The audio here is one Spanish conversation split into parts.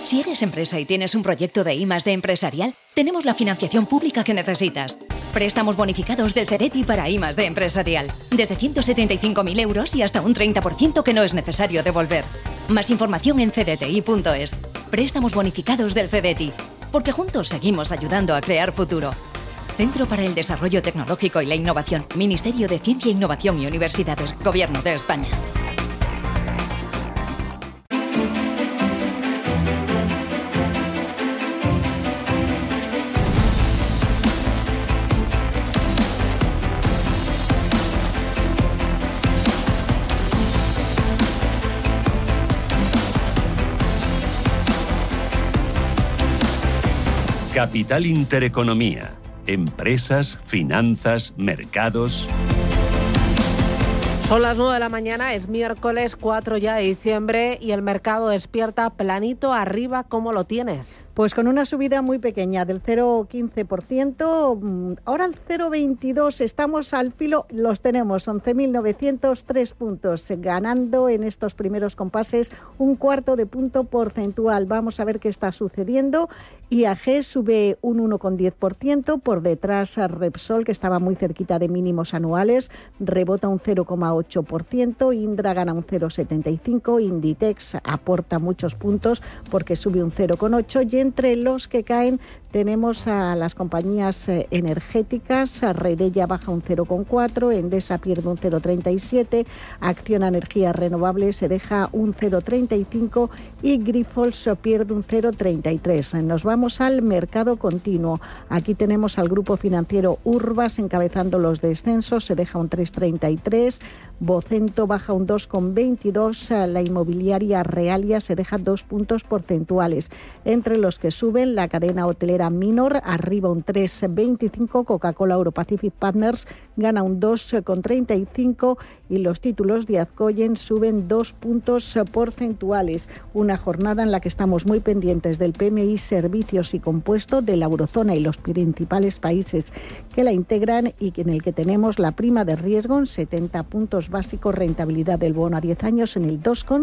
Si eres empresa y tienes un proyecto de I+D empresarial, tenemos la financiación pública que necesitas. Préstamos bonificados del CEDETI para I+D empresarial. Desde 175.000 euros y hasta un 30% que no es necesario devolver. Más información en cdti.es. Préstamos bonificados del CEDETI. Porque juntos seguimos ayudando a crear futuro. Centro para el Desarrollo Tecnológico y la Innovación. Ministerio de Ciencia, Innovación y Universidades. Gobierno de España. Capital Intereconomía. Empresas, finanzas, mercados. Son las 9 de la mañana, es miércoles 4 ya de diciembre y el mercado despierta planito arriba. ¿Cómo lo tienes? Pues con una subida muy pequeña del 0,15%, ahora el 0,22%, estamos al filo, los tenemos, 11.903 puntos, ganando en estos primeros compases un cuarto de punto porcentual. Vamos a ver qué está sucediendo. IAG sube un 1,10%, por detrás a Repsol, que estaba muy cerquita de mínimos anuales, rebota un 0,8%, Indra gana un 0,75%, Inditex aporta muchos puntos porque sube un 0,8%, y entre los que caen tenemos a las compañías energéticas. Redella baja un 0,4%, Endesa pierde un 0,37%, Acciona Energías Renovables se deja un 0,35% y Grifols pierde un 0,33%. Nos vamos al mercado continuo. Aquí tenemos al grupo financiero Urbas encabezando los descensos, se deja un 3,33%, Vocento baja un 2,22%, la inmobiliaria Realia se deja 2 puntos porcentuales. Entre los que suben, la cadena hotelera Minor arriba un 3,25%, Coca-Cola Europacific Partners gana un 2,35% y los títulos de Azcoyen suben 2 puntos porcentuales. Una jornada en la que estamos muy pendientes del PMI Servicios y Compuesto de la eurozona y los principales países que la integran y en el que tenemos la prima de riesgo en 70 puntos básicos, rentabilidad del bono a 10 años en el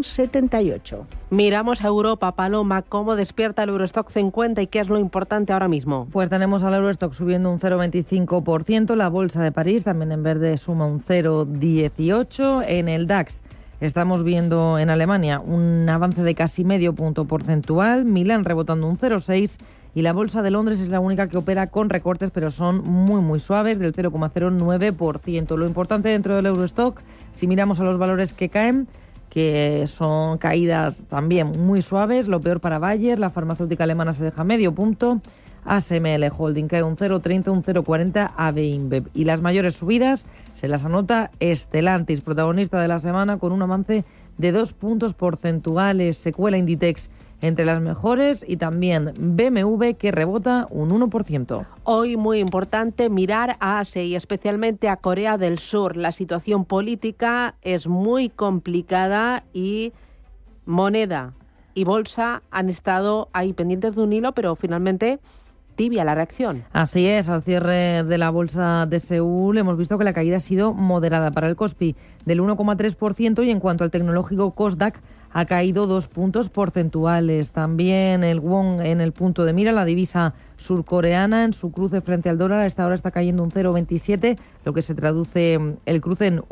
2,78. Miramos a Europa, Paloma, ¿cómo despierta el Eurostock 50 y qué es lo importante ahora mismo? Pues tenemos al Eurostock subiendo un 0,25%, la Bolsa de París también en verde suma un 0,18%, en el DAX estamos viendo en Alemania un avance de casi medio punto porcentual, Milán rebotando un 0,6%, y la Bolsa de Londres es la única que opera con recortes, pero son muy suaves, del 0,09%. Lo importante dentro del Eurostock, si miramos a los valores que caen, que son caídas también muy suaves, lo peor para Bayer, la farmacéutica alemana se deja medio punto, ASML Holding cae un 0,30, un 0,40, AB InBev. Y las mayores subidas se las anota Stellantis, protagonista de la semana, con un avance de 2 puntos porcentuales. Se cuela Inditex entre las mejores y también BMW, que rebota un 1%. Hoy muy importante mirar a Asia y especialmente a Corea del Sur. La situación política es muy complicada y moneda y bolsa han estado ahí pendientes de un hilo, pero finalmente tibia la reacción. Así es, al cierre de la bolsa de Seúl hemos visto que la caída ha sido moderada para el Kospi del 1,3% y en cuanto al tecnológico Kosdaq ha caído 2 puntos porcentuales. También el won en el punto de mira, la divisa surcoreana en su cruce frente al dólar a esta hora está cayendo un 0,27, lo que se traduce el cruce en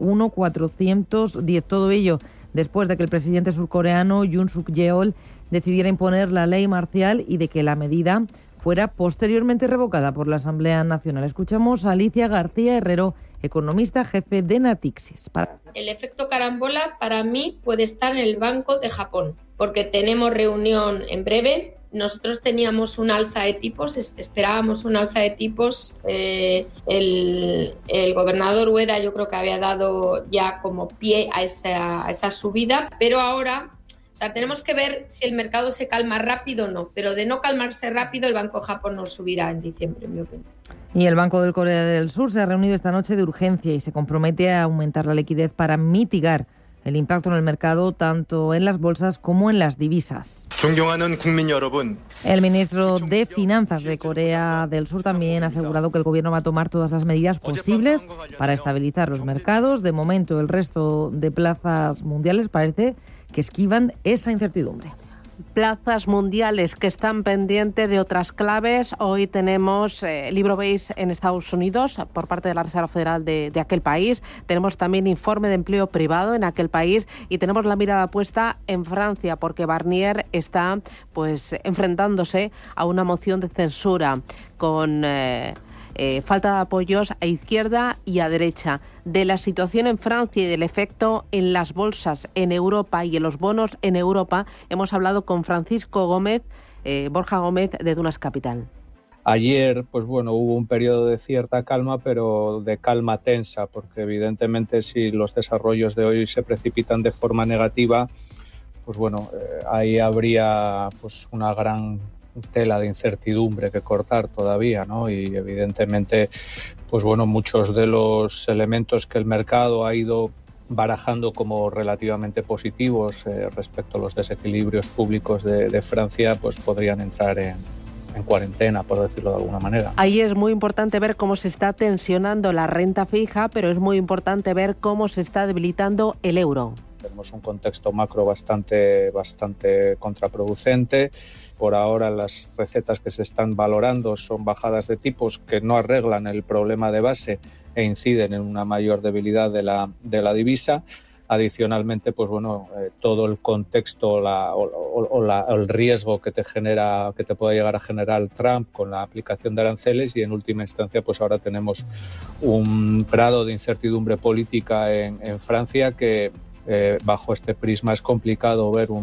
1,410. Todo ello después de que el presidente surcoreano Yoon Suk Yeol decidiera imponer la ley marcial y de que la medida fuera posteriormente revocada por la Asamblea Nacional. Escuchamos a Alicia García Herrero, economista jefe de Natixis. El efecto carambola para mí puede estar en el Banco de Japón, porque tenemos reunión en breve. Nosotros teníamos un alza de tipos, esperábamos un alza de tipos. El gobernador Ueda yo creo que había dado ya como pie a esa subida, pero ahora tenemos que ver si el mercado se calma rápido o no, pero de no calmarse rápido el Banco de Japón no subirá en diciembre, en mi opinión. Y el Banco de Corea del Sur se ha reunido esta noche de urgencia y se compromete a aumentar la liquidez para mitigar el impacto en el mercado tanto en las bolsas como en las divisas. El ministro de Finanzas de Corea del Sur también ha asegurado que el gobierno va a tomar todas las medidas posibles para estabilizar los mercados. De momento, el resto de plazas mundiales parece que esquivan esa incertidumbre. plazas mundiales que están pendientes de otras claves. Hoy tenemos libro base en Estados Unidos por parte de la Reserva Federal de aquel país. Tenemos también informe de empleo privado en aquel país y tenemos la mirada puesta en Francia porque Barnier está enfrentándose a una moción de censura con falta de apoyos a izquierda y a derecha. De la situación en Francia y del efecto en las bolsas en Europa y en los bonos en Europa hemos hablado con Francisco Gómez, Borja Gómez de Dunas Capital. Ayer, hubo un periodo de cierta calma, pero de calma tensa, porque evidentemente si los desarrollos de hoy se precipitan de forma negativa, ahí habría una gran tela de incertidumbre que cortar todavía, ¿no? Y evidentemente, muchos de los elementos que el mercado ha ido barajando como relativamente positivos respecto a los desequilibrios públicos de Francia, podrían entrar en cuarentena, por decirlo de alguna manera. Ahí es muy importante ver cómo se está tensionando la renta fija, pero es muy importante ver cómo se está debilitando el euro. Tenemos un contexto macro bastante contraproducente. Por ahora las recetas que se están valorando son bajadas de tipos que no arreglan el problema de base e inciden en una mayor debilidad de la divisa. Adicionalmente, todo el contexto el riesgo que te puede llegar a generar Trump con la aplicación de aranceles y en última instancia, ahora tenemos un grado de incertidumbre política en Francia que bajo este prisma es complicado ver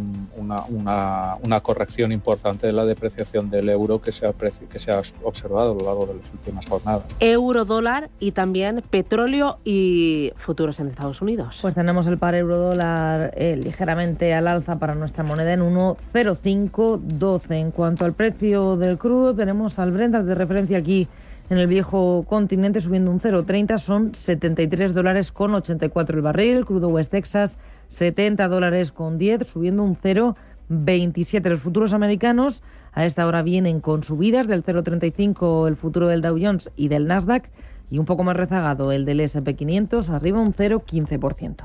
una corrección importante de la depreciación del euro que se ha observado a lo largo de las últimas jornadas. Euro, dólar y también petróleo y futuros en Estados Unidos. Pues tenemos el par euro-dólar ligeramente al alza para nuestra moneda en 1,0512. En cuanto al precio del crudo, tenemos al Brent de referencia aquí en el viejo continente subiendo un 0,30, son $73.84 el barril. El crudo West Texas, $70.10, subiendo un 0,27. Los futuros americanos a esta hora vienen con subidas del 0,35 el futuro del Dow Jones y del Nasdaq, y un poco más rezagado el del S&P 500, arriba un 0,15%.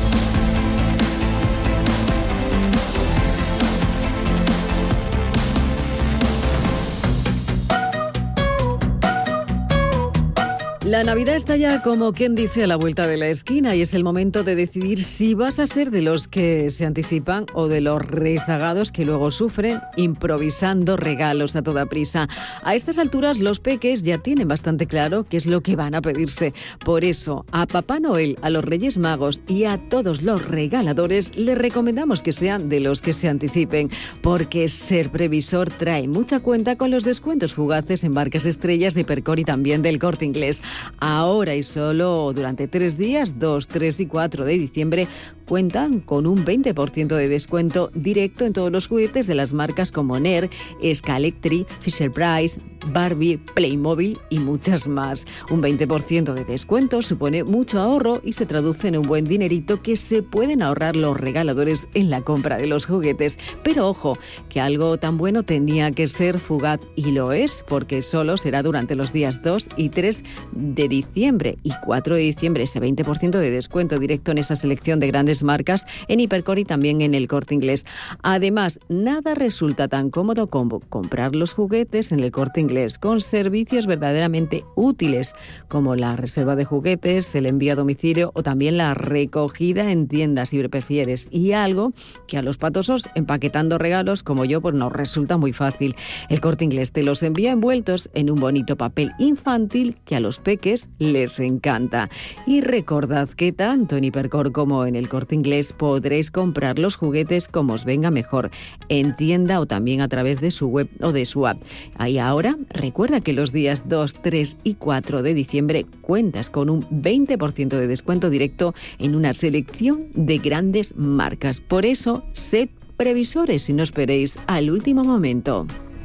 La Navidad está ya, como quien dice, a la vuelta de la esquina y es el momento de decidir si vas a ser de los que se anticipan o de los rezagados que luego sufren improvisando regalos a toda prisa. A estas alturas los peques ya tienen bastante claro qué es lo que van a pedirse. Por eso, a Papá Noel, a los Reyes Magos y a todos los regaladores les recomendamos que sean de los que se anticipen, porque ser previsor trae mucha cuenta con los descuentos fugaces en marcas estrellas de Hipercor y también del Corte Inglés. Ahora y solo durante 3 días, 2, 3 y 4 de diciembre, cuentan con un 20% de descuento directo en todos los juguetes de las marcas como NER, Scalectric, Fisher-Price, Barbie, Playmobil y muchas más. Un 20% de descuento supone mucho ahorro y se traduce en un buen dinerito que se pueden ahorrar los regaladores en la compra de los juguetes. Pero ojo, que algo tan bueno tenía que ser fugaz y lo es, porque solo será durante los días 2 y 3 de diciembre y 4 de diciembre ese 20% de descuento directo en esa selección de grandes marcas en Hipercor y también en el Corte Inglés. Además, nada resulta tan cómodo como comprar los juguetes en el Corte Inglés con servicios verdaderamente útiles como la reserva de juguetes, el envío a domicilio o también la recogida en tiendas si prefieres, y algo que a los patosos empaquetando regalos como yo pues nos resulta muy fácil. El Corte Inglés te los envía envueltos en un bonito papel infantil que a los peques les encanta. Y recordad que tanto en Hipercor como en el Corte Inglés podréis comprar los juguetes como os venga mejor, en tienda o también a través de su web o de su app. Ahí ahora, recuerda que los días 2, 3 y 4 de diciembre cuentas con un 20% de descuento directo en una selección de grandes marcas. Por eso, sed previsores y no esperéis al último momento.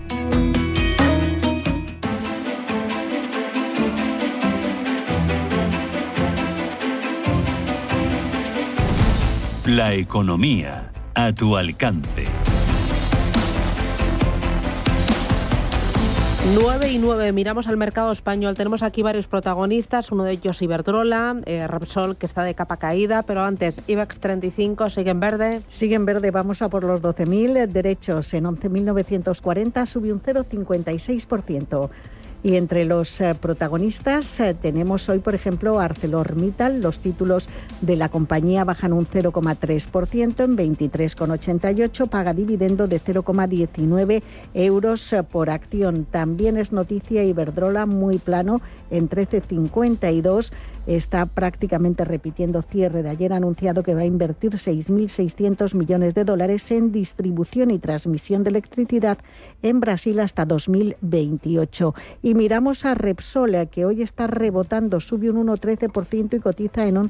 La economía a tu alcance. 9:09, miramos al mercado español. Tenemos aquí varios protagonistas, uno de ellos Iberdrola, Repsol, que está de capa caída, pero antes IBEX 35 sigue en verde. Sigue en verde, vamos a por los 12.000 derechos en 11.940, subió un 0,56%. Y entre los protagonistas tenemos hoy, por ejemplo, ArcelorMittal. Los títulos de la compañía bajan un 0,3% en 23,88. Paga dividendo de 0,19 euros por acción. También es noticia Iberdrola, muy plano, en 13,52. Está prácticamente repitiendo cierre de ayer. Ha anunciado que va a invertir 6.600 millones de dólares en distribución y transmisión de electricidad en Brasil hasta 2028. Y miramos a Repsol, que hoy está rebotando, sube un 1,13% y cotiza en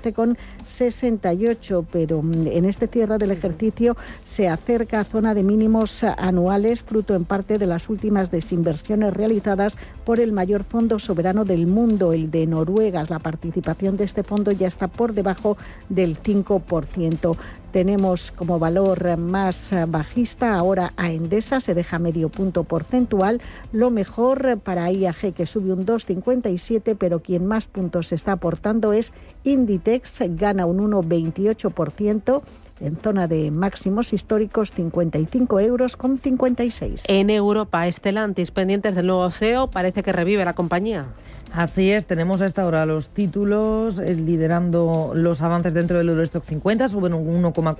11,68, pero en este cierre del ejercicio se acerca a zona de mínimos anuales, fruto en parte de las últimas desinversiones realizadas por el mayor fondo soberano del mundo, el de Noruega. La participación de este fondo ya está por debajo del 5%. Tenemos como valor más bajista ahora a Endesa, se deja medio punto porcentual. Lo mejor para IAG, que sube un 2,57, pero quien más puntos está aportando es Inditex, gana un 1,28%. En zona de máximos históricos, 55,56 €. En Europa, Stellantis, pendientes del nuevo CEO, parece que revive la compañía. Así es, tenemos a esta hora los títulos liderando los avances dentro del Eurostock 50, suben un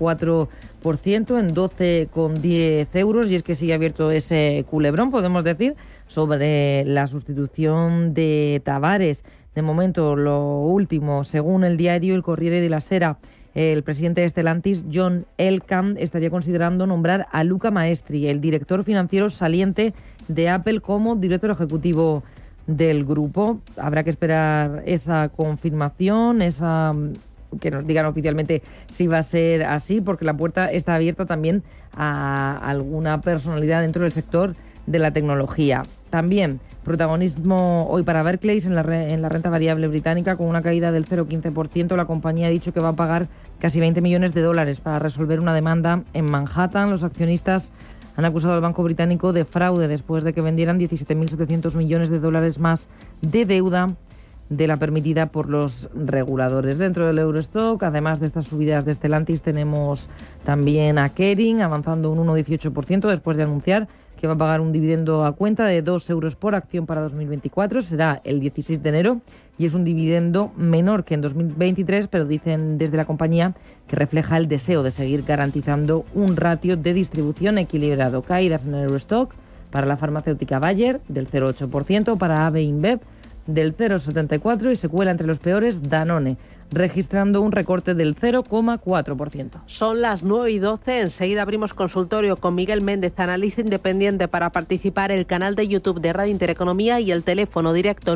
1,4% en 12,10 €, y es que sigue abierto ese culebrón, podemos decir, sobre la sustitución de Tavares. De momento, lo último, según el diario El Corriere della Sera, el presidente de Stellantis, John Elkann, estaría considerando nombrar a Luca Maestri, el director financiero saliente de Apple, como director ejecutivo del grupo. Habrá que esperar esa confirmación, que nos digan oficialmente si va a ser así, porque la puerta está abierta también a alguna personalidad dentro del sector de la tecnología. También protagonismo hoy para Barclays en la renta variable británica, con una caída del 0,15%. La compañía ha dicho que va a pagar casi 20 millones de dólares para resolver una demanda en Manhattan. Los accionistas han acusado al banco británico de fraude después de que vendieran 17.700 millones de dólares más de deuda de la permitida por los reguladores. Dentro del Eurostock, además de estas subidas de Stellantis, tenemos también a Kering avanzando un 1,18% después de anunciar que va a pagar un dividendo a cuenta de 2 € por acción para 2024. Será el 16 de enero y es un dividendo menor que en 2023, pero dicen desde la compañía que refleja el deseo de seguir garantizando un ratio de distribución equilibrado. Caídas en el Eurostock para la farmacéutica Bayer del 0,8%, para AB InBev del 0,74% y se cuela entre los peores Danone, registrando un recorte del 0,4%. Son las 9:12, enseguida abrimos consultorio con Miguel Méndez, analista independiente. Para participar, el canal de YouTube de Radio Intereconomía y el teléfono directo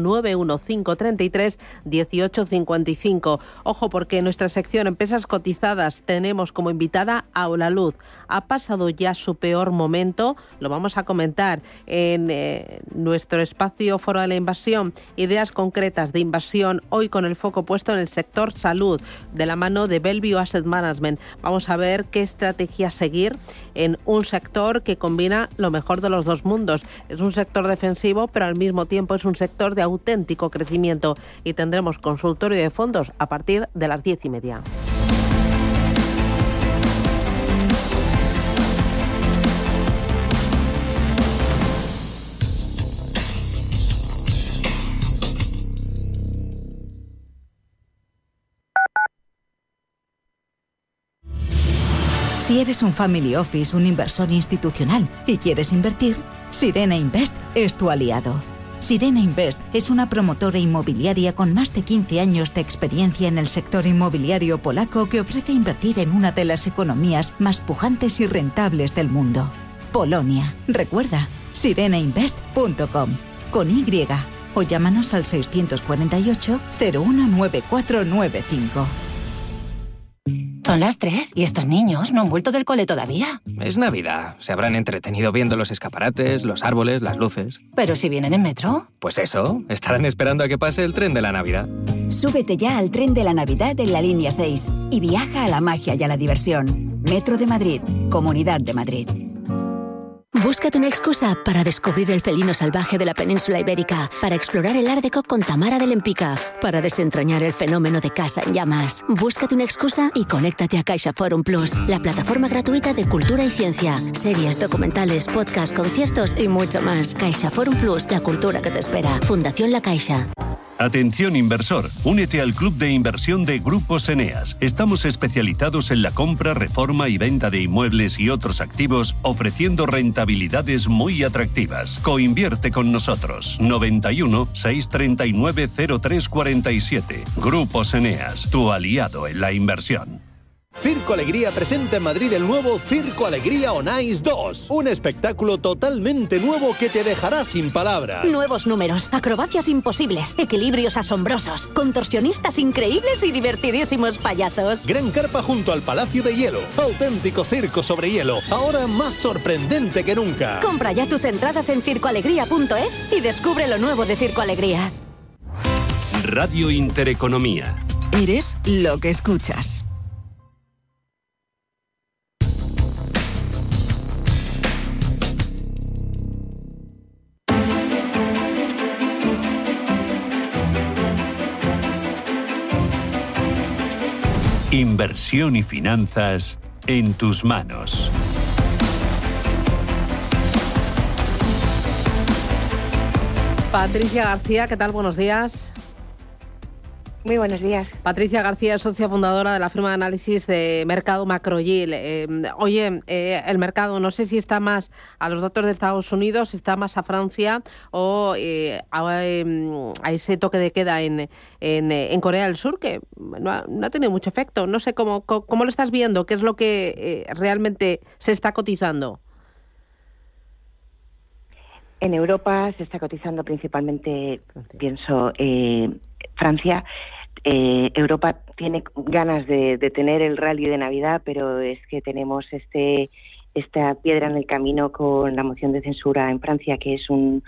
915331855. Ojo, porque en nuestra sección Empresas Cotizadas tenemos como invitada a Holaluz. Ha pasado ya su peor momento, lo vamos a comentar en nuestro espacio Foro de la Inversión. Ideas concretas de inversión, hoy con el foco puesto en el sector salud, de la mano de Bellevue Asset Management. Vamos a ver qué estrategia seguir en un sector que combina lo mejor de los dos mundos. Es un sector defensivo, pero al mismo tiempo es un sector de auténtico crecimiento. Y tendremos consultorio de fondos a partir de las 10:30. Si eres un family office, un inversor institucional y quieres invertir, Sirena Invest es tu aliado. Sirena Invest es una promotora inmobiliaria con más de 15 años de experiencia en el sector inmobiliario polaco que ofrece invertir en una de las economías más pujantes y rentables del mundo. Polonia. Recuerda, sirenainvest.com con Y o llámanos al 648 019495. Son las 3 y estos niños no han vuelto del cole todavía. Es Navidad. Se habrán entretenido viendo los escaparates, los árboles, las luces. ¿Pero si vienen en metro? Pues eso, estarán esperando a que pase el tren de la Navidad. Súbete ya al tren de la Navidad en la línea 6 y viaja a la magia y a la diversión. Metro de Madrid, Comunidad de Madrid. Búscate una excusa para descubrir el felino salvaje de la península ibérica, para explorar el Art Deco con Tamara de Lempicka, para desentrañar el fenómeno de Casa en Llamas. Búscate una excusa y conéctate a CaixaForum Plus, la plataforma gratuita de cultura y ciencia, series, documentales, podcasts, conciertos y mucho más. CaixaForum Plus, la cultura que te espera. Fundación La Caixa. Atención inversor, únete al club de inversión de Grupos Eneas. Estamos especializados en la compra, reforma y venta de inmuebles y otros activos, ofreciendo rentabilidades muy atractivas. Coinvierte con nosotros. 91 639 0347. Grupos Eneas, tu aliado en la inversión. Circo Alegría presenta en Madrid el nuevo Circo Alegría On Ice 2. Un espectáculo totalmente nuevo que te dejará sin palabras. Nuevos números, acrobacias imposibles, equilibrios asombrosos, contorsionistas increíbles y divertidísimos payasos. Gran carpa junto al Palacio de Hielo. Auténtico circo sobre hielo, ahora más sorprendente que nunca. Compra ya tus entradas en circoalegría.es y descubre lo nuevo de Circo Alegría. Radio Intereconomía. Eres lo que escuchas. Inversión y finanzas en tus manos. Patricia García, ¿qué tal? Buenos días. Muy buenos días. Patricia García es socia fundadora de la firma de análisis de mercado Macroyield. El mercado no sé si está más a los datos de Estados Unidos, está más a Francia o a ese toque de queda en Corea del Sur, que no ha tenido mucho efecto. No sé cómo lo estás viendo, qué es lo que realmente se está cotizando. En Europa se está cotizando principalmente, pienso, Francia. Europa tiene ganas de tener el rally de Navidad, pero es que tenemos esta piedra en el camino con la moción de censura en Francia, que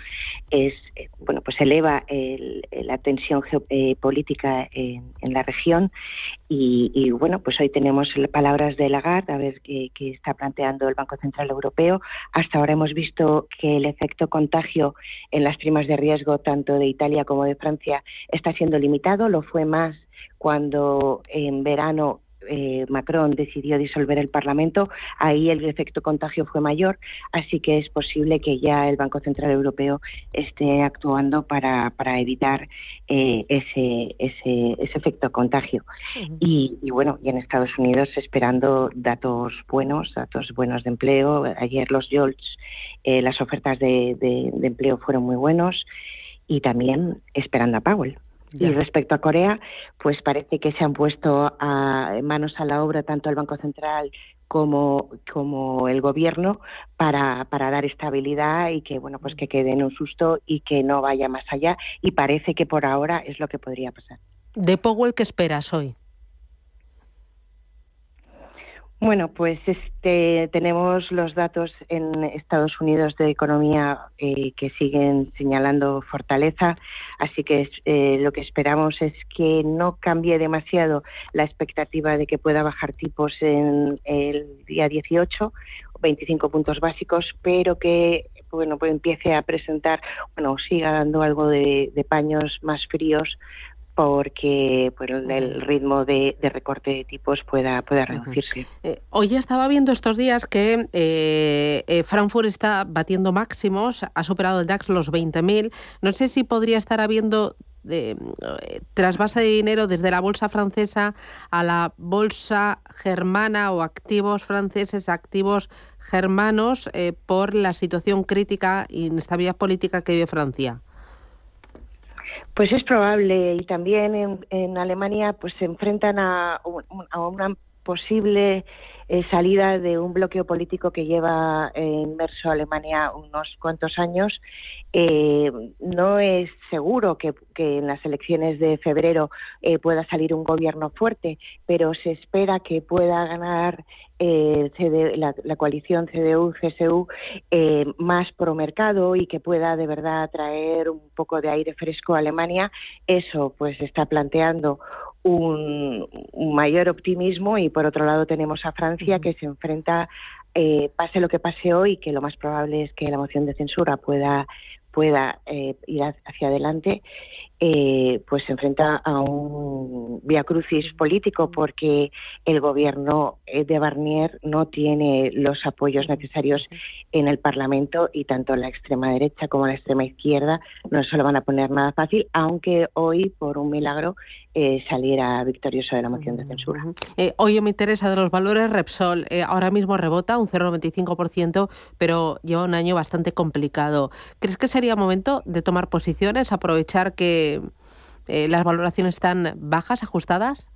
pues eleva la tensión geopolítica en la región y bueno, pues hoy tenemos palabras de Lagarde a ver qué está planteando el Banco Central Europeo. Hasta ahora hemos visto que el efecto contagio en las primas de riesgo tanto de Italia como de Francia está siendo limitado. Lo fue más cuando en verano Macron decidió disolver el Parlamento. Ahí el efecto contagio fue mayor, así que es posible que ya el Banco Central Europeo esté actuando para evitar ese efecto contagio. Uh-huh. Y bueno, y en Estados Unidos esperando datos buenos de empleo. Ayer los JOLTS, las ofertas de empleo fueron muy buenos y también esperando a Powell. Ya. Y respecto a Corea, pues parece que se han puesto manos a la obra tanto el Banco Central como el gobierno para dar estabilidad y que bueno, pues que quede en un susto y que no vaya más allá, y parece que por ahora es lo que podría pasar. ¿De Powell qué esperas hoy? Bueno, pues tenemos los datos en Estados Unidos de economía que siguen señalando fortaleza, así que lo que esperamos es que no cambie demasiado la expectativa de que pueda bajar tipos en el día 18, 25 puntos básicos, pero que pues empiece a presentar, siga dando algo de paños más fríos, porque el ritmo de recorte de tipos pueda reducirse. Hoy estaba viendo estos días que Frankfurt está batiendo máximos, ha superado el DAX los 20.000. No sé si podría estar habiendo trasvase de dinero desde la bolsa francesa a la bolsa germana o activos franceses, activos germanos, por la situación crítica e inestabilidad política que vive Francia. Pues es probable, y también en Alemania pues se enfrentan a una posible salida de un bloqueo político que lleva inmerso a Alemania unos cuantos años. No es seguro que en las elecciones de febrero pueda salir un gobierno fuerte, pero se espera que pueda ganar la coalición CDU-CSU más pro mercado y que pueda de verdad traer un poco de aire fresco a Alemania. Eso pues está planteando un mayor optimismo, y por otro lado tenemos a Francia que se enfrenta pase lo que pase hoy, que lo más probable es que la moción de censura pueda ir hacia adelante, pues se enfrenta a un viacrucis político, porque el gobierno de Barnier no tiene los apoyos necesarios en el Parlamento, y tanto la extrema derecha como la extrema izquierda no se lo van a poner nada fácil, aunque hoy, por un milagro, saliera victorioso de la moción de censura. Hoy me interesa de los valores Repsol. Ahora mismo rebota un 0,95%, pero lleva un año bastante complicado. ¿Crees que sería momento de tomar posiciones, aprovechar que las valoraciones están bajas, ajustadas?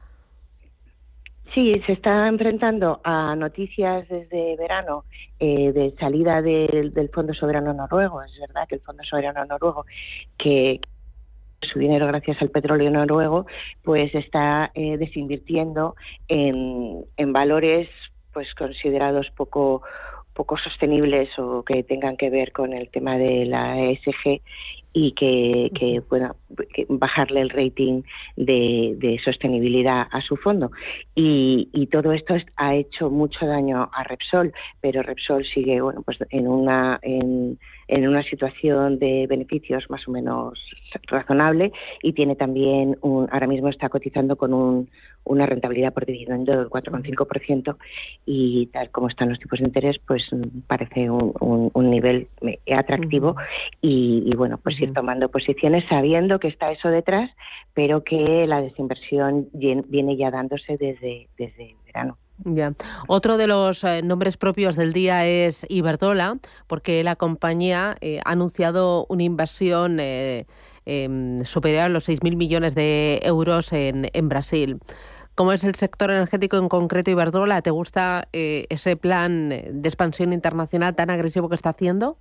Sí, se está enfrentando a noticias desde verano de salida del Fondo Soberano Noruego. Es verdad que el Fondo Soberano Noruego, que su dinero gracias al petróleo noruego, pues está desinvirtiendo en valores pues considerados poco sostenibles o que tengan que ver con el tema de la ESG, y que pueda bajarle el rating de sostenibilidad a su fondo. Y todo esto ha hecho mucho daño a Repsol, pero Repsol sigue pues en una situación de beneficios más o menos razonable, y tiene también ahora mismo está cotizando con una rentabilidad por dividendo del 4,5%, y tal como están los tipos de interés, pues parece un nivel atractivo, y bueno, pues ir tomando posiciones sabiendo que está eso detrás, pero que la desinversión viene ya dándose desde verano. Ya. Otro de los nombres propios del día es Iberdrola, porque la compañía ha anunciado una inversión superior a los 6.000 millones de euros en Brasil. ¿Cómo es el sector energético en concreto Iberdrola? ¿Te gusta ese plan de expansión internacional tan agresivo que está haciendo?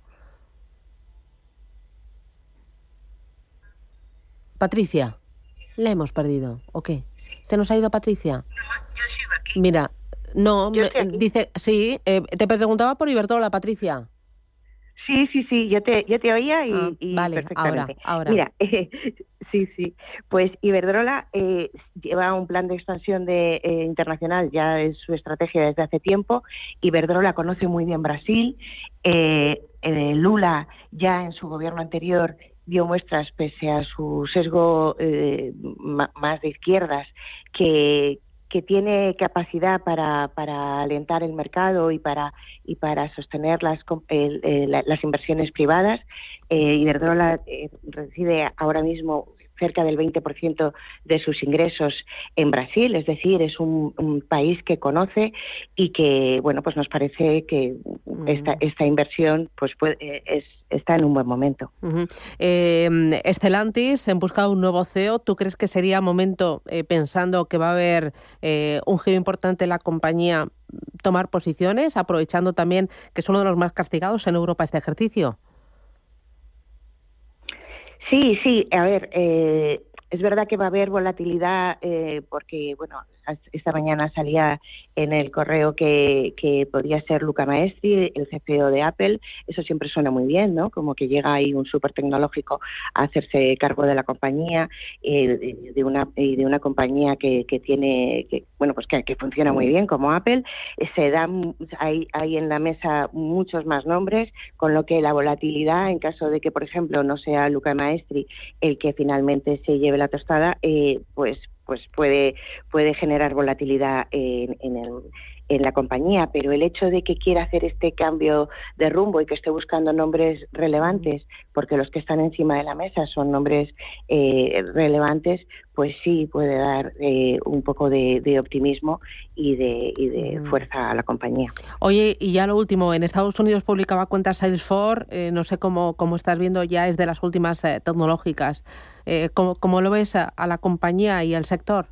Patricia, ¿la hemos perdido o qué? ¿Se nos ha ido Patricia? No, yo sigo aquí. Mira, no, dice, sí, te preguntaba por Iberdrola, Patricia. Sí, yo te oía y vale, perfectamente. Ahora. Mira, sí, pues Iberdrola lleva un plan de expansión internacional, ya es su estrategia desde hace tiempo. Iberdrola conoce muy bien Brasil. Lula ya en su gobierno anterior dio muestras, pese a su sesgo más de izquierdas, que tiene capacidad para alentar el mercado y para sostener las inversiones privadas. Iberdrola recibe ahora mismo cerca del 20% de sus ingresos en Brasil, es decir, es un país que conoce, y que, bueno, pues nos parece que esta inversión pues está en un buen momento. Stellantis en busca de un nuevo CEO. ¿Tú crees que sería momento, pensando que va a haber un giro importante en la compañía, tomar posiciones, aprovechando también que es uno de los más castigados en Europa este ejercicio? Sí, a ver, es verdad que va a haber volatilidad porque, bueno, esta mañana salía en el correo que podría ser Luca Maestri, el CFO de Apple. Eso siempre suena muy bien, ¿no? Como que llega ahí un súper tecnológico a hacerse cargo de la compañía, de una compañía que funciona muy bien como Apple. Hay en la mesa muchos más nombres, con lo que la volatilidad, en caso de que, por ejemplo, no sea Luca Maestri el que finalmente se lleve la tostada, pues puede generar volatilidad en la compañía, pero el hecho de que quiera hacer este cambio de rumbo y que esté buscando nombres relevantes, porque los que están encima de la mesa son nombres relevantes, pues sí puede dar un poco de optimismo y de fuerza a la compañía. Oye, y ya lo último, en Estados Unidos publicaba cuentas Salesforce, no sé cómo estás viendo, ya es de las últimas tecnológicas. ¿Cómo lo ves a la compañía y al sector?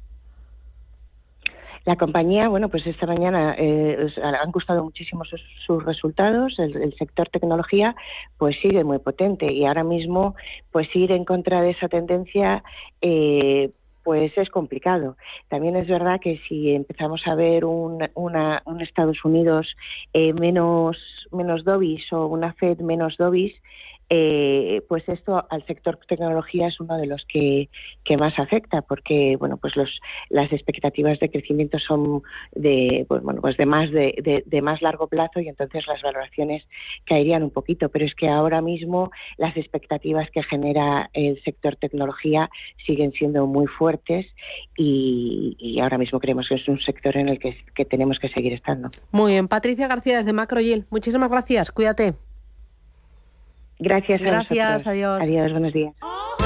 La compañía, bueno, pues esta mañana han gustado muchísimo sus resultados. El sector tecnología pues sigue muy potente, y ahora mismo pues ir en contra de esa tendencia pues es complicado. También es verdad que si empezamos a ver un Estados Unidos menos dovish, o una Fed menos dovish, pues esto al sector tecnología es uno de los que más afecta, porque bueno, pues las expectativas de crecimiento son de más largo plazo, y entonces las valoraciones caerían un poquito. Pero es que ahora mismo las expectativas que genera el sector tecnología siguen siendo muy fuertes, y ahora mismo creemos que es un sector en el que tenemos que seguir estando. Muy bien, Patricia García desde Macroyield, muchísimas gracias, cuídate. Gracias, adiós. Adiós, buenos días.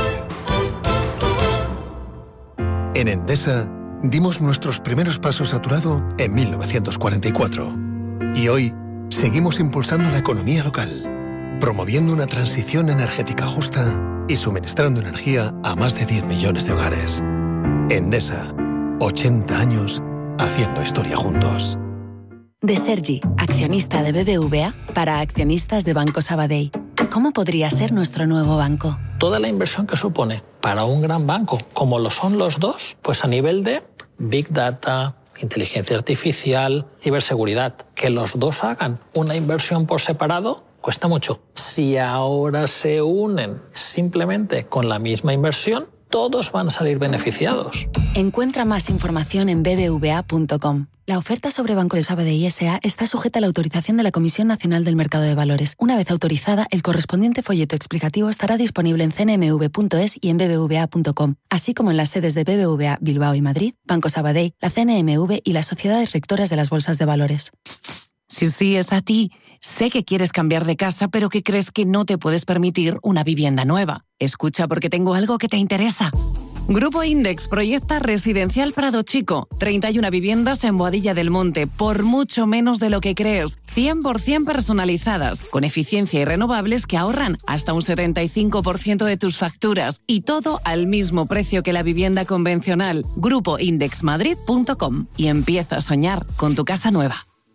En Endesa dimos nuestros primeros pasos a tu lado en 1944. Y hoy seguimos impulsando la economía local, promoviendo una transición energética justa y suministrando energía a más de 10 millones de hogares. Endesa, 80 años haciendo historia juntos. De Sergi, accionista de BBVA, para accionistas de Banco Sabadell. ¿Cómo podría ser nuestro nuevo banco? Toda la inversión que supone para un gran banco, como lo son los dos, pues a nivel de Big Data, inteligencia artificial, ciberseguridad, que los dos hagan una inversión por separado, cuesta mucho. Si ahora se unen simplemente con la misma inversión, todos van a salir beneficiados. Encuentra más información en bbva.com. La oferta sobre Banco de Sabadell S.A. está sujeta a la autorización de la Comisión Nacional del Mercado de Valores. Una vez autorizada, el correspondiente folleto explicativo estará disponible en cnmv.es y en bbva.com, así como en las sedes de BBVA Bilbao y Madrid, Banco Sabadell, la CNMV y las sociedades rectoras de las bolsas de valores. Sí, es a ti. Sé que quieres cambiar de casa, pero que crees que no te puedes permitir una vivienda nueva. Escucha, porque tengo algo que te interesa. Grupo Index proyecta Residencial Prado Chico, 31 viviendas en Boadilla del Monte, por mucho menos de lo que crees, 100% personalizadas, con eficiencia y renovables que ahorran hasta un 75% de tus facturas, y todo al mismo precio que la vivienda convencional. GrupoIndexMadrid.com, y empieza a soñar con tu casa nueva.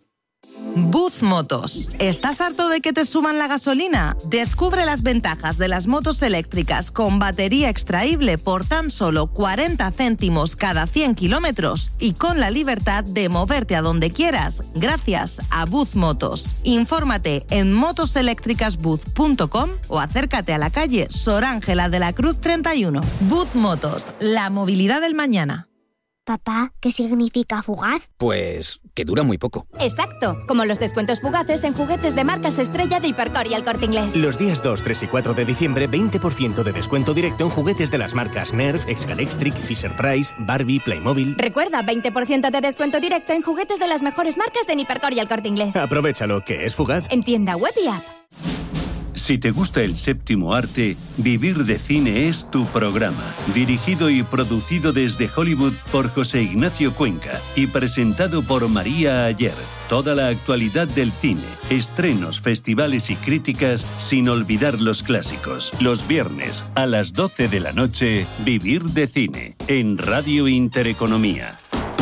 Buzz Motos. ¿Estás harto de que te suban la gasolina? Descubre las ventajas de las motos eléctricas con batería extraíble por tan solo 40 céntimos cada 100 kilómetros y con la libertad de moverte a donde quieras gracias a Buzz Motos. Infórmate en motoseléctricasbuzz.com o acércate a la calle Sor Ángela de la Cruz 31. Buzz Motos, la movilidad del mañana. Papá, ¿qué significa fugaz? Pues que dura muy poco. Exacto, como los descuentos fugaces en juguetes de marcas estrella de Hipercor y El Corte Inglés. Los días 2, 3 y 4 de diciembre, 20% de descuento directo en juguetes de las marcas Nerf, Excalextric, Fisher-Price, Barbie, Playmobil. Recuerda, 20% de descuento directo en juguetes de las mejores marcas de Hipercor y El Corte Inglés. Aprovéchalo, que es fugaz. En tienda web y app. Si te gusta el séptimo arte, Vivir de Cine es tu programa. Dirigido y producido desde Hollywood por José Ignacio Cuenca y presentado por María Ayer. Toda la actualidad del cine, estrenos, festivales y críticas, sin olvidar los clásicos. Los viernes a las 12 de la noche, Vivir de Cine, en Radio Intereconomía.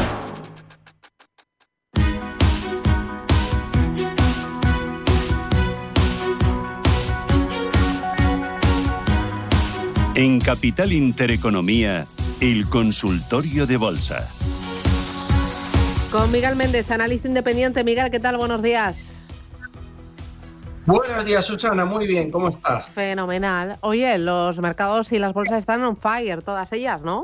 En Capital Intereconomía, el consultorio de bolsa. Con Miguel Méndez, analista independiente. Miguel, ¿qué tal? Buenos días. Buenos días, Susana. Muy bien, ¿cómo estás? Fenomenal. Oye, los mercados y las bolsas están on fire, todas ellas, ¿no?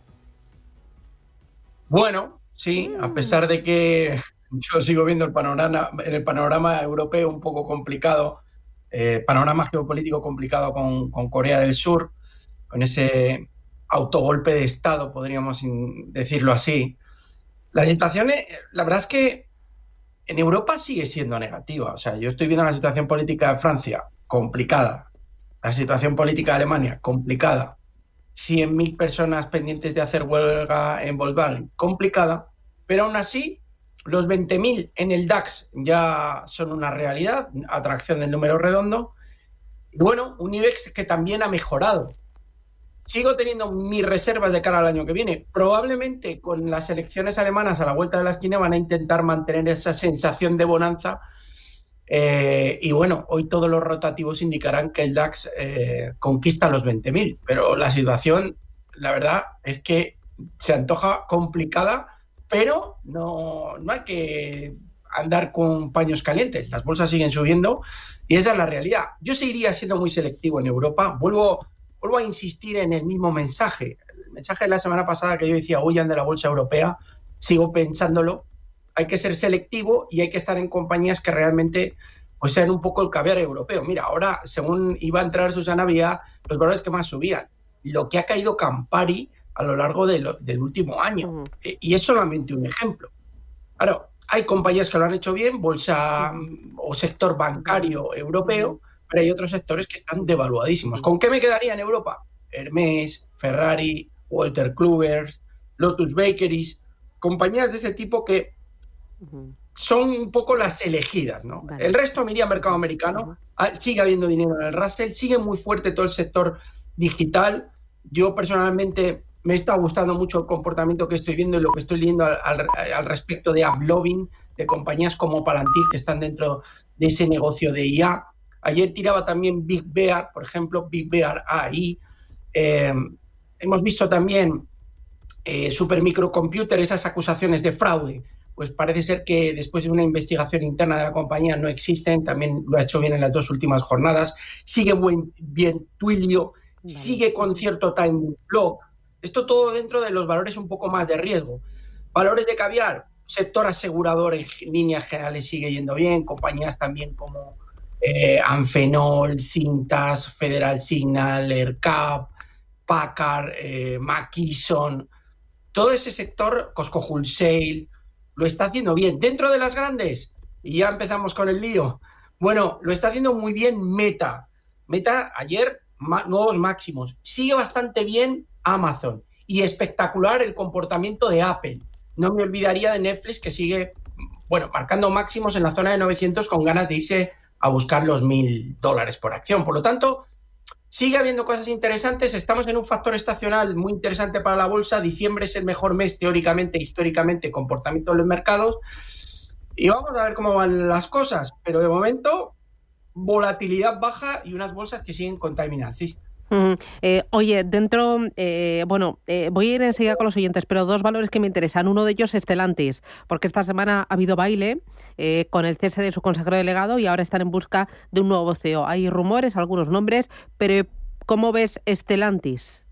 Bueno, sí, a pesar de que yo sigo viendo el panorama europeo un poco complicado, panorama geopolítico complicado con Corea del Sur, con ese autogolpe de Estado, podríamos decirlo así. La situación, la verdad es que en Europa sigue siendo negativa. O sea, yo estoy viendo la situación política de Francia, complicada. La situación política de Alemania, complicada. 100.000 personas pendientes de hacer huelga en Volkswagen, complicada. Pero aún así, los 20.000 en el DAX ya son una realidad, atracción del número redondo. Y bueno, un IBEX que también ha mejorado. Sigo teniendo mis reservas de cara al año que viene. Probablemente con las elecciones alemanas a la vuelta de la esquina van a intentar mantener esa sensación de bonanza. Y bueno, hoy todos los rotativos indicarán que el DAX conquista los 20.000. Pero la situación, la verdad, es que se antoja complicada, pero no hay que andar con paños calientes. Las bolsas siguen subiendo y esa es la realidad. Yo seguiría siendo muy selectivo en Europa. Vuelvo a insistir en el mismo mensaje. El mensaje de la semana pasada que yo decía, huyan de la bolsa europea, sigo pensándolo. Hay que ser selectivo y hay que estar en compañías que realmente pues, sean un poco el caviar europeo. Mira, ahora, según iba a entrar Susana, había los valores que más subían. Lo que ha caído Campari a lo largo del último año. Y es solamente un ejemplo. Claro, hay compañías que lo han hecho bien, bolsa o sector bancario europeo, pero hay otros sectores que están devaluadísimos. ¿Con qué me quedaría en Europa? Hermès, Ferrari, Walter Kluwer, Lotus Bakeries, compañías de ese tipo que son un poco las elegidas, ¿no? Vale. El resto me iría al mercado americano. Sigue habiendo dinero en el Russell, sigue muy fuerte todo el sector digital. Yo personalmente me está gustando mucho el comportamiento que estoy viendo y lo que estoy leyendo al respecto de AppLovin, de compañías como Palantir que están dentro de ese negocio de IA. Ayer tiraba también Big Bear, por ejemplo, Big Bear AI. Hemos visto también Supermicrocomputer, esas acusaciones de fraude. Pues parece ser que después de una investigación interna de la compañía no existen. También lo ha hecho bien en las 2 últimas jornadas. Sigue bien Twilio, sigue con cierto time block. Esto todo dentro de los valores un poco más de riesgo. Valores de caviar, sector asegurador en líneas generales sigue yendo bien. Compañías también como Amphenol, Cintas, Federal Signal, ERCAP, Packard, McKesson. Todo ese sector, Costco Wholesale, lo está haciendo bien. Dentro de las grandes, y ya empezamos con el lío, bueno, lo está haciendo muy bien Meta. Meta ayer, nuevos máximos. Sigue bastante bien Amazon. Y espectacular el comportamiento de Apple. No me olvidaría de Netflix, que sigue, bueno, marcando máximos en la zona de 900 con ganas de irse a buscar los $1,000 por acción. Por lo tanto, sigue habiendo cosas interesantes. Estamos en un factor estacional muy interesante para la bolsa. Diciembre es el mejor mes teóricamente, históricamente, comportamiento de los mercados. Y vamos a ver cómo van las cosas. Pero de momento, volatilidad baja y unas bolsas que siguen con timing alcista. Oye, dentro, voy a ir enseguida con los oyentes, pero 2 valores que me interesan. Uno de ellos es Stellantis, porque esta semana ha habido baile con el cese de su consejero delegado y ahora están en busca de un nuevo CEO. Hay rumores, algunos nombres, pero ¿cómo ves Stellantis?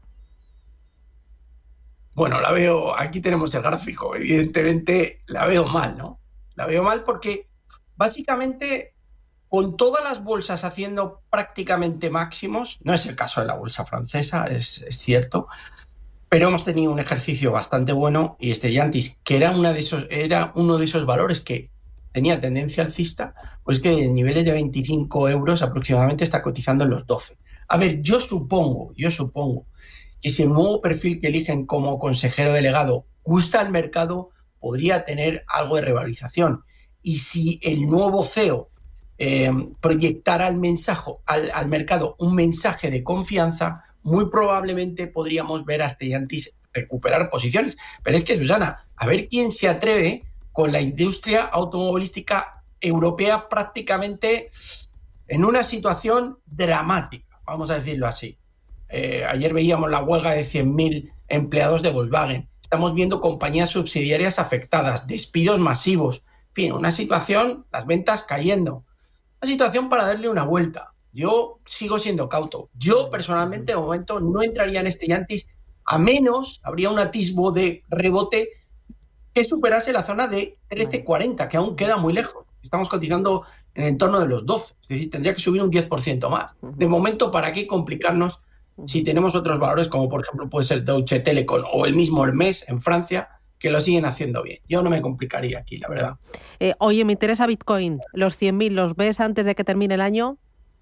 Bueno, la veo, aquí tenemos el gráfico, evidentemente la veo mal, ¿no? La veo mal porque básicamente con todas las bolsas haciendo prácticamente máximos, no es el caso de la bolsa francesa, es cierto, pero hemos tenido un ejercicio bastante bueno y Stellantis, que era uno de esos valores que tenía tendencia alcista, pues que en niveles de 25 euros aproximadamente está cotizando en los 12. A ver, yo supongo que si el nuevo perfil que eligen como consejero delegado gusta al mercado, podría tener algo de revalorización. Y si el nuevo CEO proyectara al mercado un mensaje de confianza, muy probablemente podríamos ver a Stellantis recuperar posiciones. Pero es que, Susana, a ver quién se atreve con la industria automovilística europea prácticamente en una situación dramática, vamos a decirlo así. Ayer veíamos la huelga de 100.000 empleados de Volkswagen. Estamos viendo compañías subsidiarias afectadas, despidos masivos. En fin, una situación, las ventas cayendo. Una situación para darle una vuelta. Yo sigo siendo cauto. Yo personalmente de momento no entraría en Stellantis, a menos habría un atisbo de rebote que superase la zona de 13.40, que aún queda muy lejos. Estamos cotizando en el entorno de los 12, es decir, tendría que subir un 10% más. De momento, ¿para qué complicarnos si tenemos otros valores como por ejemplo puede ser Deutsche Telekom o el mismo Hermès en Francia, que lo siguen haciendo bien? Yo no me complicaría aquí, la verdad. Oye, me interesa Bitcoin. ¿Los 100.000 los ves antes de que termine el año?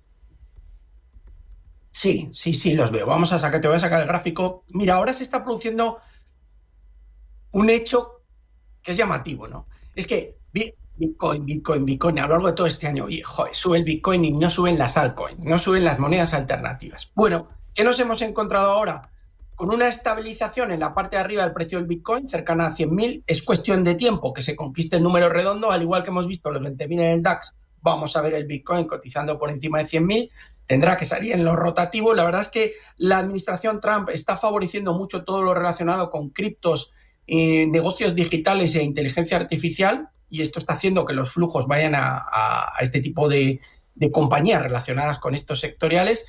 Sí, los veo. Te voy a sacar el gráfico. Mira, ahora se está produciendo un hecho que es llamativo, ¿no? Es que Bitcoin, a lo largo de todo este año, sube el Bitcoin y no suben las altcoins, no suben las monedas alternativas. Bueno, ¿qué nos hemos encontrado ahora? Con una estabilización en la parte de arriba del precio del Bitcoin, cercana a 100.000, es cuestión de tiempo que se conquiste el número redondo, al igual que hemos visto los 20.000 en el DAX, vamos a ver el Bitcoin cotizando por encima de 100.000, tendrá que salir en lo rotativo. La verdad es que la administración Trump está favoreciendo mucho todo lo relacionado con criptos, negocios digitales e inteligencia artificial. y esto está haciendo que los flujos vayan a este tipo de compañías relacionadas con estos sectoriales.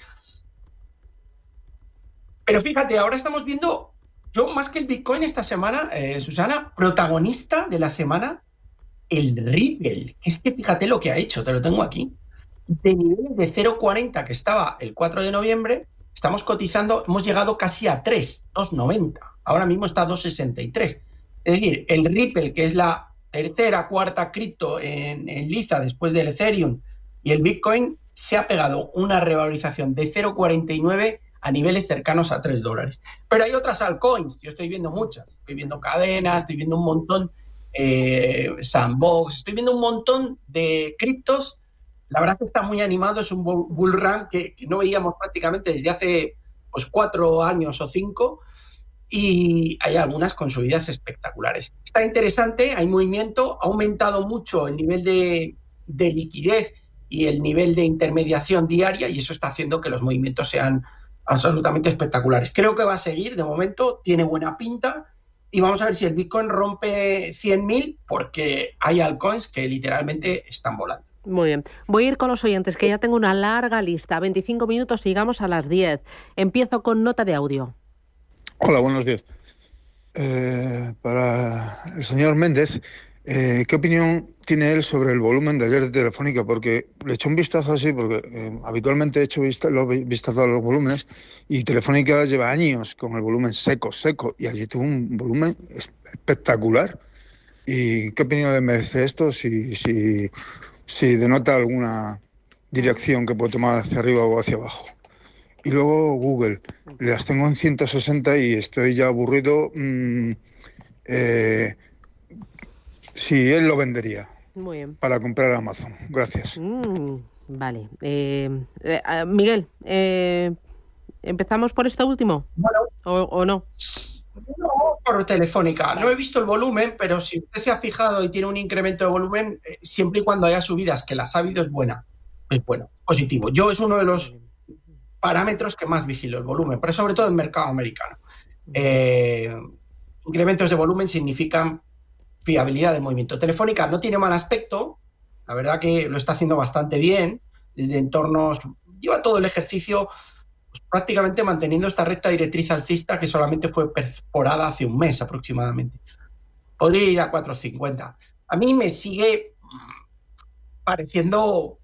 Pero fíjate, ahora estamos viendo, yo más que el Bitcoin esta semana, Susana, protagonista de la semana, el Ripple, que es que fíjate lo que ha hecho, te lo tengo aquí. De niveles de 0,40 que estaba el 4 de noviembre, estamos cotizando, hemos llegado casi a 2,90. Ahora mismo está a 2,63. Es decir, el Ripple, que es la tercera, cuarta cripto en Liza después del Ethereum y el Bitcoin, se ha pegado una revalorización de 0,49 a niveles cercanos a $3. Pero hay otras altcoins, yo estoy viendo muchas, estoy viendo cadenas, estoy viendo un montón, Sandbox, estoy viendo un montón de criptos. La verdad que está muy animado, es un bull run que no veíamos prácticamente desde hace 4 años o 5, y hay algunas con subidas espectaculares. Está interesante, hay movimiento, ha aumentado mucho el nivel de liquidez y el nivel de intermediación diaria, y eso está haciendo que los movimientos sean absolutamente espectaculares. Creo que va a seguir, de momento, tiene buena pinta, y vamos a ver si el Bitcoin rompe 100.000, porque hay altcoins que literalmente están volando. Muy bien. Voy a ir con los oyentes, que ya tengo una larga lista. 25 minutos, llegamos a las 10. Empiezo con nota de audio. Hola, buenos días. Para el señor Méndez, ¿qué opinión tiene él sobre el volumen de ayer de Telefónica? Porque le eché un vistazo así, porque habitualmente he hecho vistazo a los volúmenes, y Telefónica lleva años con el volumen seco, y allí tuvo un volumen espectacular. ¿Y qué opinión le merece esto? Si denota alguna dirección que puede tomar hacia arriba o hacia abajo. Y luego Google, las tengo en 160 y estoy ya aburrido. Si él lo vendería. Muy bien. Para comprar a Amazon. Gracias. Vale. Miguel, ¿empezamos por esto último? Bueno. ¿O no? No, por Telefónica. No he visto el volumen, pero si usted se ha fijado y tiene un incremento de volumen, siempre y cuando haya subidas, que las ha habido, es bueno, positivo. Yo es uno de los parámetros que más vigilo, el volumen, pero sobre todo en el mercado americano. Incrementos de volumen significan fiabilidad del movimiento. Telefónica no tiene mal aspecto, la verdad que lo está haciendo bastante bien, desde entornos, lleva todo el ejercicio prácticamente manteniendo esta recta directriz alcista que solamente fue perforada hace un mes aproximadamente. Podría ir a 4,50. A mí me sigue pareciendo,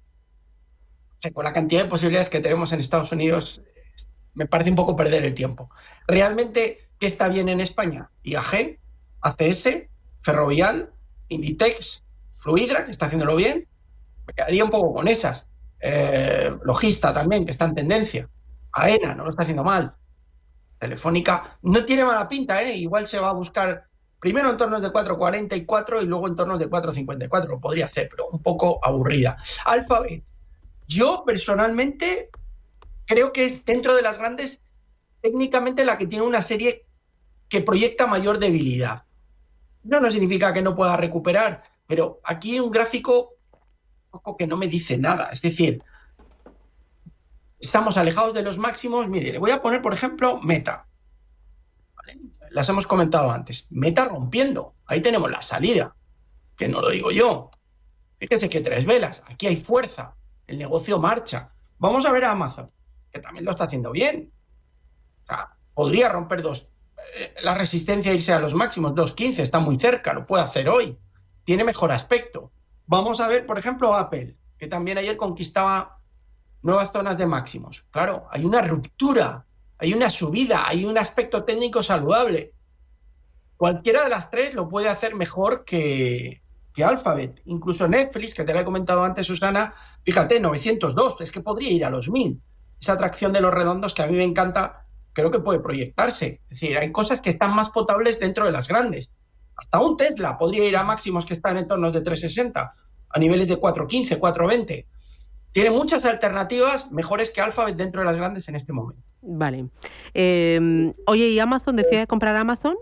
con la cantidad de posibilidades que tenemos en Estados Unidos, me parece un poco perder el tiempo. Realmente, ¿qué está bien en España? IAG, ACS, Ferrovial, Inditex, Fluidra, que está haciéndolo bien. Me quedaría un poco con esas. Logista también, que está en tendencia. AENA no lo está haciendo mal. Telefónica no tiene mala pinta, igual se va a buscar primero en tornos de 4,44 y luego en tornos de 4,54. Lo podría hacer, pero un poco aburrida. Alphabet. Yo personalmente creo que es dentro de las grandes técnicamente la que tiene una serie que proyecta mayor debilidad. No significa que no pueda recuperar, pero aquí hay un gráfico poco que no me dice nada. Es decir, estamos alejados de los máximos. Mire, le voy a poner, por ejemplo, Meta. ¿Vale? Las hemos comentado antes. Meta rompiendo. Ahí tenemos la salida, que no lo digo yo. Fíjense que 3 velas. Aquí hay fuerza. El negocio marcha. Vamos a ver a Amazon, que también lo está haciendo bien. O sea, podría romper la resistencia e irse a los máximos. 2,15, está muy cerca, lo puede hacer hoy. Tiene mejor aspecto. Vamos a ver, por ejemplo, Apple, que también ayer conquistaba nuevas zonas de máximos. Claro, hay una ruptura, hay una subida, hay un aspecto técnico saludable. Cualquiera de las tres lo puede hacer mejor que Alphabet. Incluso Netflix, que te lo he comentado antes, Susana, fíjate, 902, es que podría ir a los 1000. Esa atracción de los redondos que a mí me encanta, creo que puede proyectarse. Es decir, hay cosas que están más potables dentro de las grandes. Hasta un Tesla podría ir a máximos que están en torno de 360, a niveles de 415, 420. Tiene muchas alternativas mejores que Alphabet dentro de las grandes en este momento. Vale. Oye, ¿y Amazon? ¿Decía de comprar Amazon?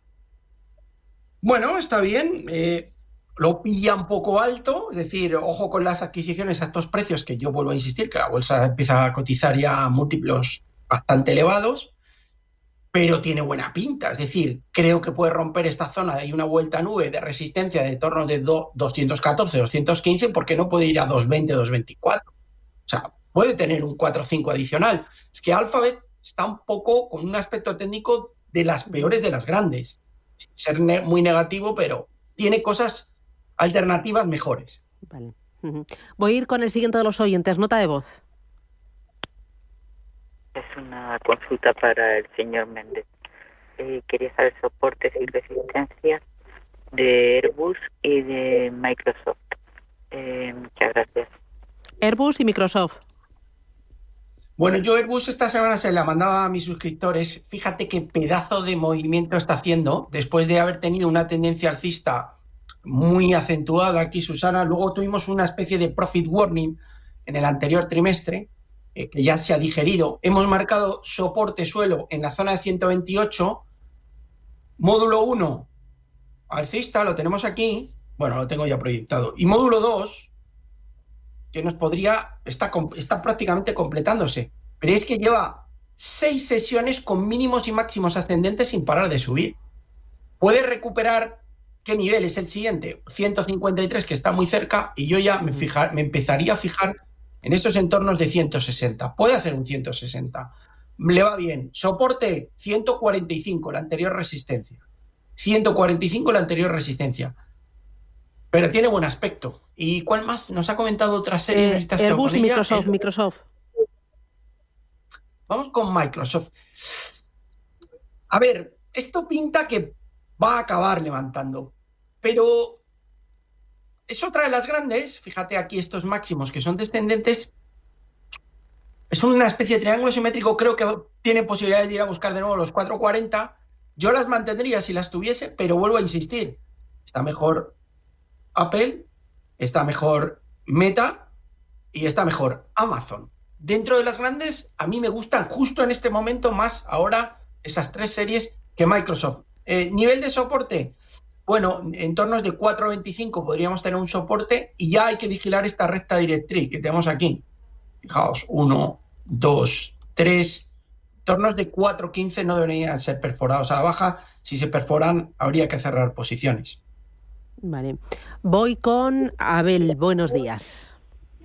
Bueno, está bien. Lo pilla un poco alto, es decir, ojo con las adquisiciones a estos precios, que yo vuelvo a insistir, que la bolsa empieza a cotizar ya a múltiplos bastante elevados. pero tiene buena pinta. Es decir, creo que puede romper esta zona. Hay una vuelta a nube de resistencia de torno de 214, 215, porque no puede ir a 220, 224. O sea, puede tener un 4-5 adicional. Es que Alphabet está un poco con un aspecto técnico de las peores de las grandes. Sin ser muy negativo, pero tiene cosas alternativas mejores. Vale. Voy a ir con el siguiente de los oyentes. Nota de voz. Es una consulta para el señor Méndez. Quería saber soportes y resistencias de Airbus y de Microsoft. Muchas gracias. Airbus y Microsoft. Bueno, yo Airbus esta semana se la mandaba a mis suscriptores. Fíjate qué pedazo de movimiento está haciendo después de haber tenido una tendencia alcista muy acentuada aquí, Susana. Luego tuvimos una especie de profit warning en el anterior trimestre, que ya se ha digerido. Hemos marcado soporte suelo en la zona de 128. Módulo 1, alcista, lo tenemos aquí. Bueno, lo tengo ya proyectado. Y módulo 2, que nos podría... Está prácticamente completándose. Pero es que lleva 6 sesiones con mínimos y máximos ascendentes sin parar de subir. Puede recuperar... ¿Qué nivel es el siguiente? 153, que está muy cerca, y yo ya me empezaría a fijar en estos entornos de 160. Puede hacer un 160. Le va bien. Soporte, 145, la anterior resistencia. 145, la anterior resistencia. Pero tiene buen aspecto. ¿Y cuál más? Nos ha comentado otra serie. Airbus y Microsoft. Vamos con Microsoft. A ver, esto pinta que va a acabar levantando, pero es otra de las grandes. Fíjate aquí estos máximos que son descendentes. Es una especie de triángulo simétrico. Creo que tiene posibilidades de ir a buscar de nuevo los 440. Yo las mantendría si las tuviese, pero vuelvo a insistir. Está mejor Apple, está mejor Meta y está mejor Amazon. Dentro de las grandes, a mí me gustan justo en este momento más ahora esas 3 series que Microsoft. Nivel de soporte, bueno, en tornos de 4.25 podríamos tener un soporte, y ya hay que vigilar esta recta directriz que tenemos aquí. Fijaos, 1, 2, 3, tornos de 4.15 no deberían ser perforados a la baja. Si se perforan, habría que cerrar posiciones. Vale. Voy con Abel. Buenos días.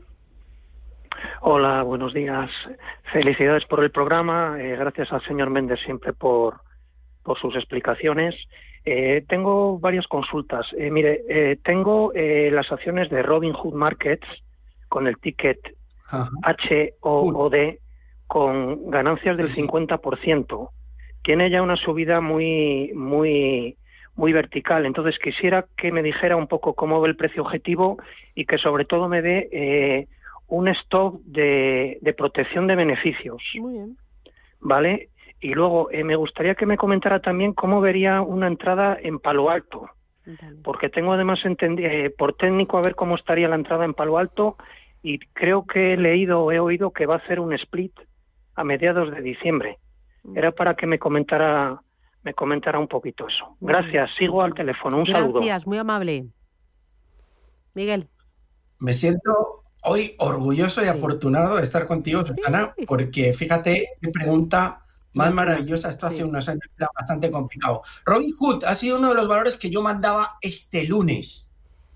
Hola, buenos días. Felicidades por el programa. Gracias al señor Méndez siempre por sus explicaciones. Tengo varias consultas. Tengo las acciones de Robinhood Markets con el ticket HOOD con ganancias del 50%. Tiene ya una subida muy vertical. Entonces quisiera que me dijera un poco cómo ve el precio objetivo y que sobre todo me dé un stop de protección de beneficios. Muy bien. ¿Vale? Y luego me gustaría que me comentara también cómo vería una entrada en Palo Alto, porque tengo además por técnico a ver cómo estaría la entrada en Palo Alto, y creo que he oído que va a hacer un split a mediados de diciembre. Era para que me comentara un poquito eso. Gracias, sigo al teléfono. Un saludo. Gracias, muy amable. Miguel. Me siento hoy orgulloso y afortunado de estar contigo, Susana, porque fíjate qué pregunta más maravillosa. Esto hace unos años era bastante complicado. Robinhood ha sido uno de los valores que yo mandaba este lunes.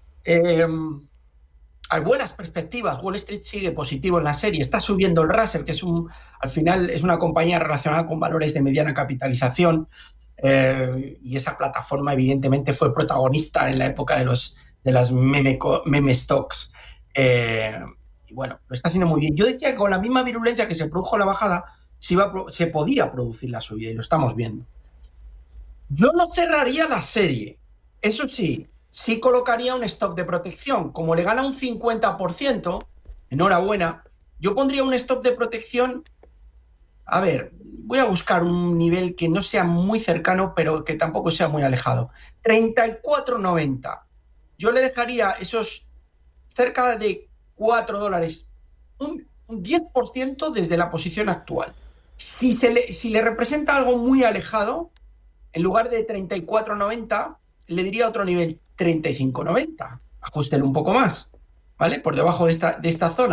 Hay buenas perspectivas. Wall Street sigue positivo en la serie. Está subiendo el Russell, que al final es una compañía relacionada con valores de mediana capitalización. Y esa plataforma evidentemente fue protagonista en la época de las meme stocks. Y bueno, lo está haciendo muy bien. Yo decía que con la misma virulencia que se produjo la bajada, se podía producir la subida, y lo estamos viendo. Yo no cerraría la serie. Eso sí colocaría un stop de protección. Como le gana un 50%, enhorabuena, yo pondría un stop de protección. A ver, voy a buscar un nivel que no sea muy cercano, pero que tampoco sea muy alejado. 34.90. Yo le dejaría esos cerca de $4, un 10% desde la posición actual. Si le representa algo muy alejado, en lugar de 34.90, le diría otro nivel, 35.90. Ajústelo un poco más, ¿vale? Por debajo de esta zona.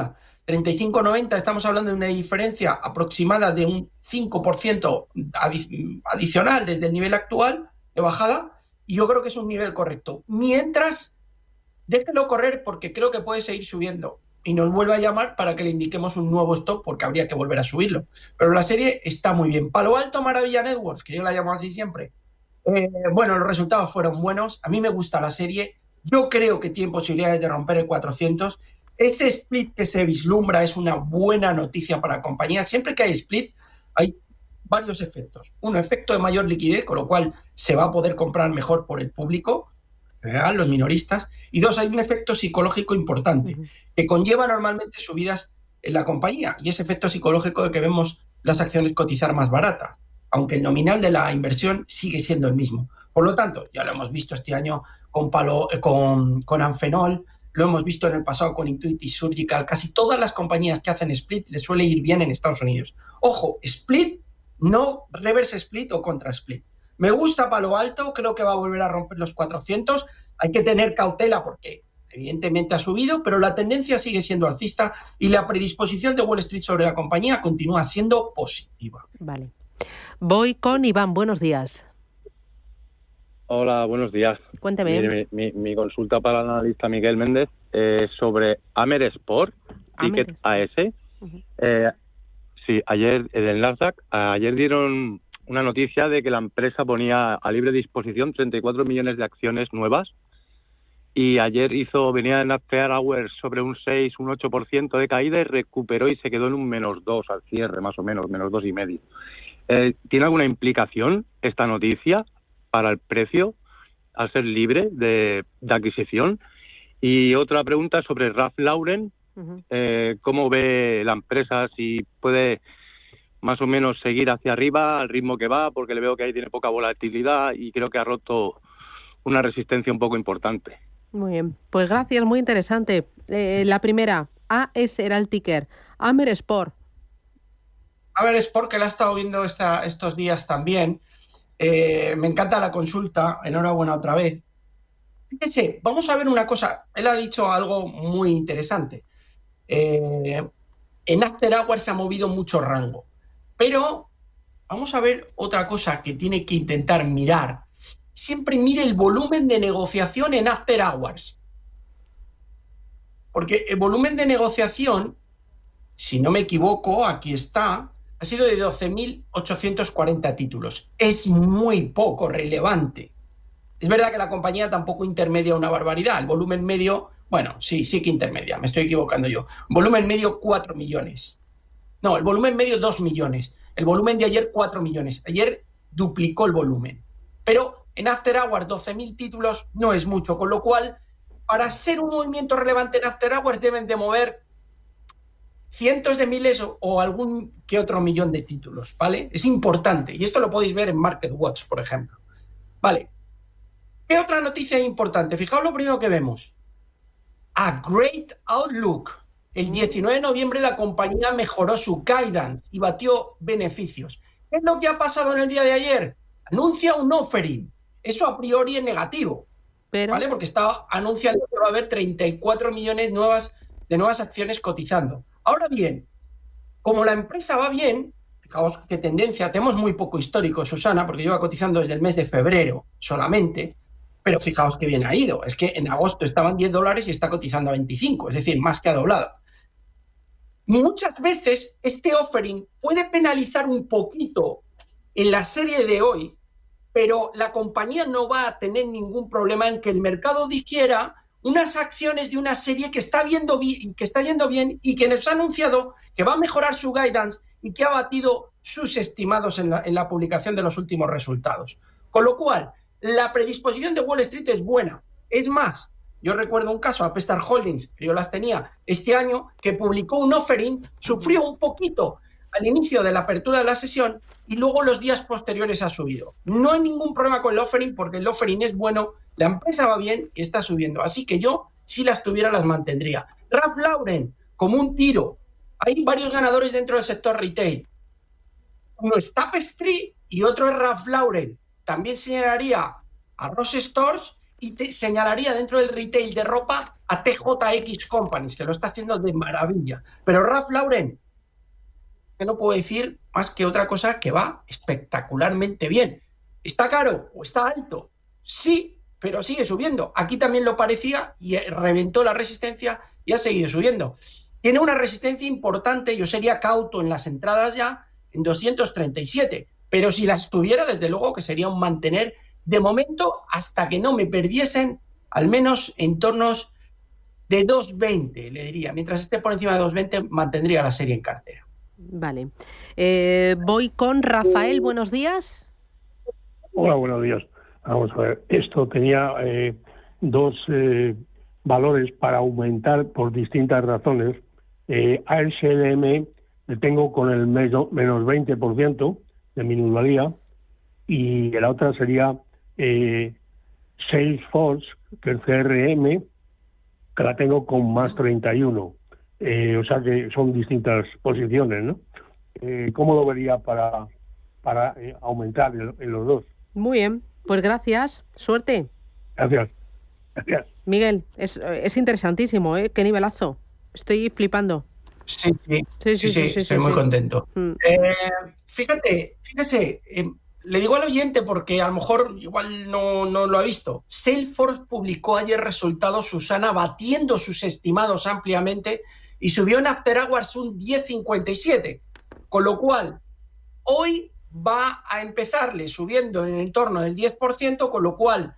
35,90, estamos hablando de una diferencia aproximada de un 5% adicional desde el nivel actual de bajada, y yo creo que es un nivel correcto. Mientras, déjelo correr porque creo que puede seguir subiendo y nos vuelve a llamar para que le indiquemos un nuevo stop porque habría que volver a subirlo. Pero la serie está muy bien. Palo Alto Maravilla Networks, que yo la llamo así siempre. Bueno, los resultados fueron buenos. A mí me gusta la serie. Yo creo que tiene posibilidades de romper el 400. Ese split que se vislumbra es una buena noticia para la compañía. Siempre que hay split, hay varios efectos. Uno, efecto de mayor liquidez, con lo cual se va a poder comprar mejor por el público, en general, los minoristas. Y dos, hay un efecto psicológico importante, que conlleva normalmente subidas en la compañía. Y ese efecto psicológico de que vemos las acciones cotizar más baratas, aunque el nominal de la inversión sigue siendo el mismo. Por lo tanto, ya lo hemos visto este año con Amphenol, lo hemos visto en el pasado con Intuit y Surgical. Casi todas las compañías que hacen split les suele ir bien en Estados Unidos. Ojo, split, no reverse split o contra split. Me gusta Palo Alto, creo que va a volver a romper los 400. Hay que tener cautela porque evidentemente ha subido, pero la tendencia sigue siendo alcista y la predisposición de Wall Street sobre la compañía continúa siendo positiva. Vale. Voy con Iván, buenos días. Hola, buenos días. Cuénteme. Mi consulta para el analista Miguel Méndez es sobre Amer Sport, ticket AS. Sí, ayer en el Nasdaq, ayer dieron una noticia de que la empresa ponía a libre disposición 34 millones de acciones nuevas y ayer venía en After Hours sobre un 6, un 8% de caída y recuperó y se quedó en un -2 al cierre, más o menos, -2,5. ¿Tiene alguna implicación esta noticia para el precio al ser libre de adquisición? Y otra pregunta sobre Ralph Lauren. ¿Cómo ve la empresa? Si puede más o menos seguir hacia arriba al ritmo que va, porque le veo que ahí tiene poca volatilidad y creo que ha roto una resistencia un poco importante. Muy bien, pues gracias, muy interesante. La primera, AS era el ticker. Amer Sport. Amer Sport, que la he estado viendo estos días también. Me encanta la consulta, enhorabuena otra vez. Fíjense, vamos a ver una cosa. Él ha dicho algo muy interesante. En After Hours se ha movido mucho rango. Pero vamos a ver otra cosa que tiene que intentar mirar. Siempre mire el volumen de negociación en After Hours. Porque el volumen de negociación, si no me equivoco, aquí está, ha sido de 12.840 títulos. Es muy poco relevante. Es verdad que la compañía tampoco intermedia una barbaridad. El volumen medio, bueno, sí que intermedia, me estoy equivocando yo. Volumen medio 4 millones. No, el volumen medio 2 millones. El volumen de ayer 4 millones. Ayer duplicó el volumen. Pero en After Hours 12.000 títulos no es mucho, con lo cual, para ser un movimiento relevante en After Hours deben de mover cientos de miles o algún que otro millón de títulos, ¿vale? Es importante, y esto lo podéis ver en MarketWatch, por ejemplo. Vale. ¿Qué otra noticia importante? Fijaos lo primero que vemos. A great outlook. El 19 de noviembre la compañía mejoró su guidance y batió beneficios. ¿Qué es lo que ha pasado en el día de ayer? Anuncia un offering. Eso a priori es negativo, ¿vale? Porque está anunciando que va a haber 34 millones de nuevas acciones cotizando. Ahora bien, como la empresa va bien, fijaos qué tendencia, tenemos muy poco histórico, Susana, porque lleva cotizando desde el mes de febrero solamente, pero fijaos qué bien ha ido. Es que en agosto estaban $10 y está cotizando a 25, es decir, más que ha doblado. Muchas veces este offering puede penalizar un poquito en la serie de hoy, pero la compañía no va a tener ningún problema en que el mercado digiera unas acciones de una serie que está yendo bien y que nos ha anunciado que va a mejorar su guidance y que ha batido sus estimados en la publicación de los últimos resultados. Con lo cual, la predisposición de Wall Street es buena. Es más, yo recuerdo un caso, Apestar Holdings, que yo las tenía este año, que publicó un offering, sufrió un poquito al inicio de la apertura de la sesión y luego los días posteriores ha subido. No hay ningún problema con el offering porque el offering es bueno, la empresa va bien y está subiendo. Así que yo, si las tuviera, las mantendría. Ralph Lauren, como un tiro. Hay varios ganadores dentro del sector retail. Uno es Tapestry y otro es Ralph Lauren. También señalaría a Ross Stores y te señalaría dentro del retail de ropa a TJX Companies, que lo está haciendo de maravilla. Pero Ralph Lauren, que no puedo decir más que otra cosa que va espectacularmente bien. ¿Está caro o está alto? Sí, pero sigue subiendo. Aquí también lo parecía y reventó la resistencia y ha seguido subiendo. Tiene una resistencia importante, yo sería cauto en las entradas ya, en 237, pero si las tuviera, desde luego que sería un mantener de momento hasta que no me perdiesen al menos en tornos de 2.20, le diría. Mientras esté por encima de 2.20, mantendría la serie en cartera. Vale. Voy con Rafael, buenos días. Hola, buenos días. Vamos a ver, esto tenía dos valores para aumentar por distintas razones. ASLM le tengo con el menos 20% de minusvalía, y la otra sería Salesforce, que es CRM, que la tengo con más 31. O sea que son distintas posiciones, ¿no? ¿Cómo lo vería para aumentar en los dos? Muy bien, pues gracias. Suerte. Gracias. Miguel, es interesantísimo, ¿eh? Qué nivelazo. Estoy flipando. Sí, estoy muy contento. Fíjese, le digo al oyente porque a lo mejor igual no lo ha visto. Salesforce publicó ayer resultados, Susana, batiendo sus estimados ampliamente y subió en After Hours un 10,57. Con lo cual, hoy va a empezarle subiendo en el entorno del 10%, con lo cual,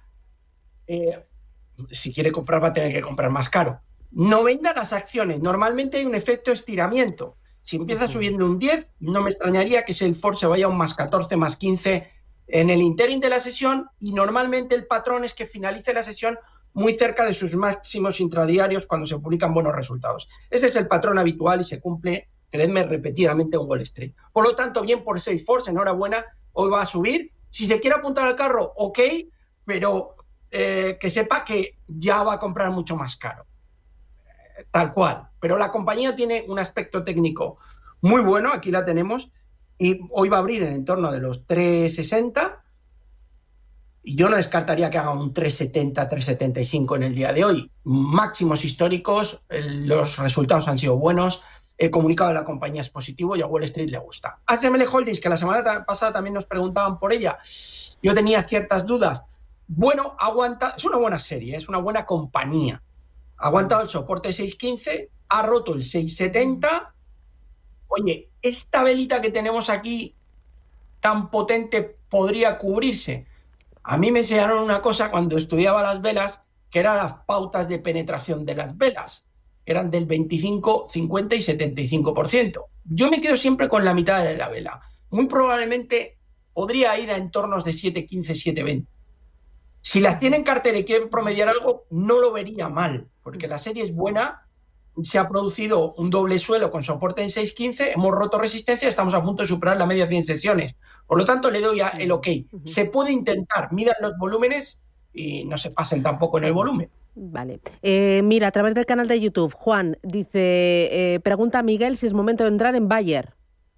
si quiere comprar va a tener que comprar más caro. No venda las acciones. Normalmente hay un efecto estiramiento. Si empieza subiendo un 10, no me extrañaría que Salesforce se vaya a un más 14, más 15 en el interín de la sesión, y normalmente el patrón es que finalice la sesión muy cerca de sus máximos intradiarios cuando se publican buenos resultados. Ese es el patrón habitual y se cumple, creedme, repetidamente en Wall Street. Por lo tanto, bien por Salesforce, enhorabuena, hoy va a subir. Si se quiere apuntar al carro, ok, pero que sepa que ya va a comprar mucho más caro. Tal cual. Pero la compañía tiene un aspecto técnico muy bueno, aquí la tenemos, y hoy va a abrir en torno de los 3,60, y yo no descartaría que haga un 3,70, 3,75 en el día de hoy. Máximos históricos, los resultados han sido buenos, el comunicado de la compañía es positivo y a Wall Street le gusta. ASML Holdings, que la semana pasada también nos preguntaban por ella, yo tenía ciertas dudas. Bueno, aguanta, es una buena serie, es una buena compañía. Ha aguantado el soporte 6.15, ha roto el 6.70. Oye, esta velita que tenemos aquí tan potente podría cubrirse. A mí me enseñaron una cosa cuando estudiaba las velas, que eran las pautas de penetración de las velas. Eran del 25, 50 y 75%. Yo me quedo siempre con la mitad de la vela. Muy probablemente podría ir a entornos de 7.15, 7.20. Si las tiene en cartera y quieren promediar algo, no lo vería mal, porque la serie es buena. Se ha producido un doble suelo con soporte en 6.15, hemos roto resistencia, estamos a punto de superar la media 100 sesiones. Por lo tanto, le doy el ok. Se puede intentar, miran los volúmenes y no se pasen tampoco en el volumen. Vale. Mira, a través del canal de YouTube, Juan dice, pregunta a Miguel si es momento de entrar en Bayer.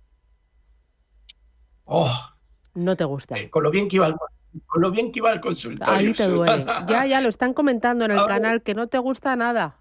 No te gusta. Con lo bien que iba al consultorio. Ahí te duele. Ya lo están comentando en el canal, que no te gusta nada.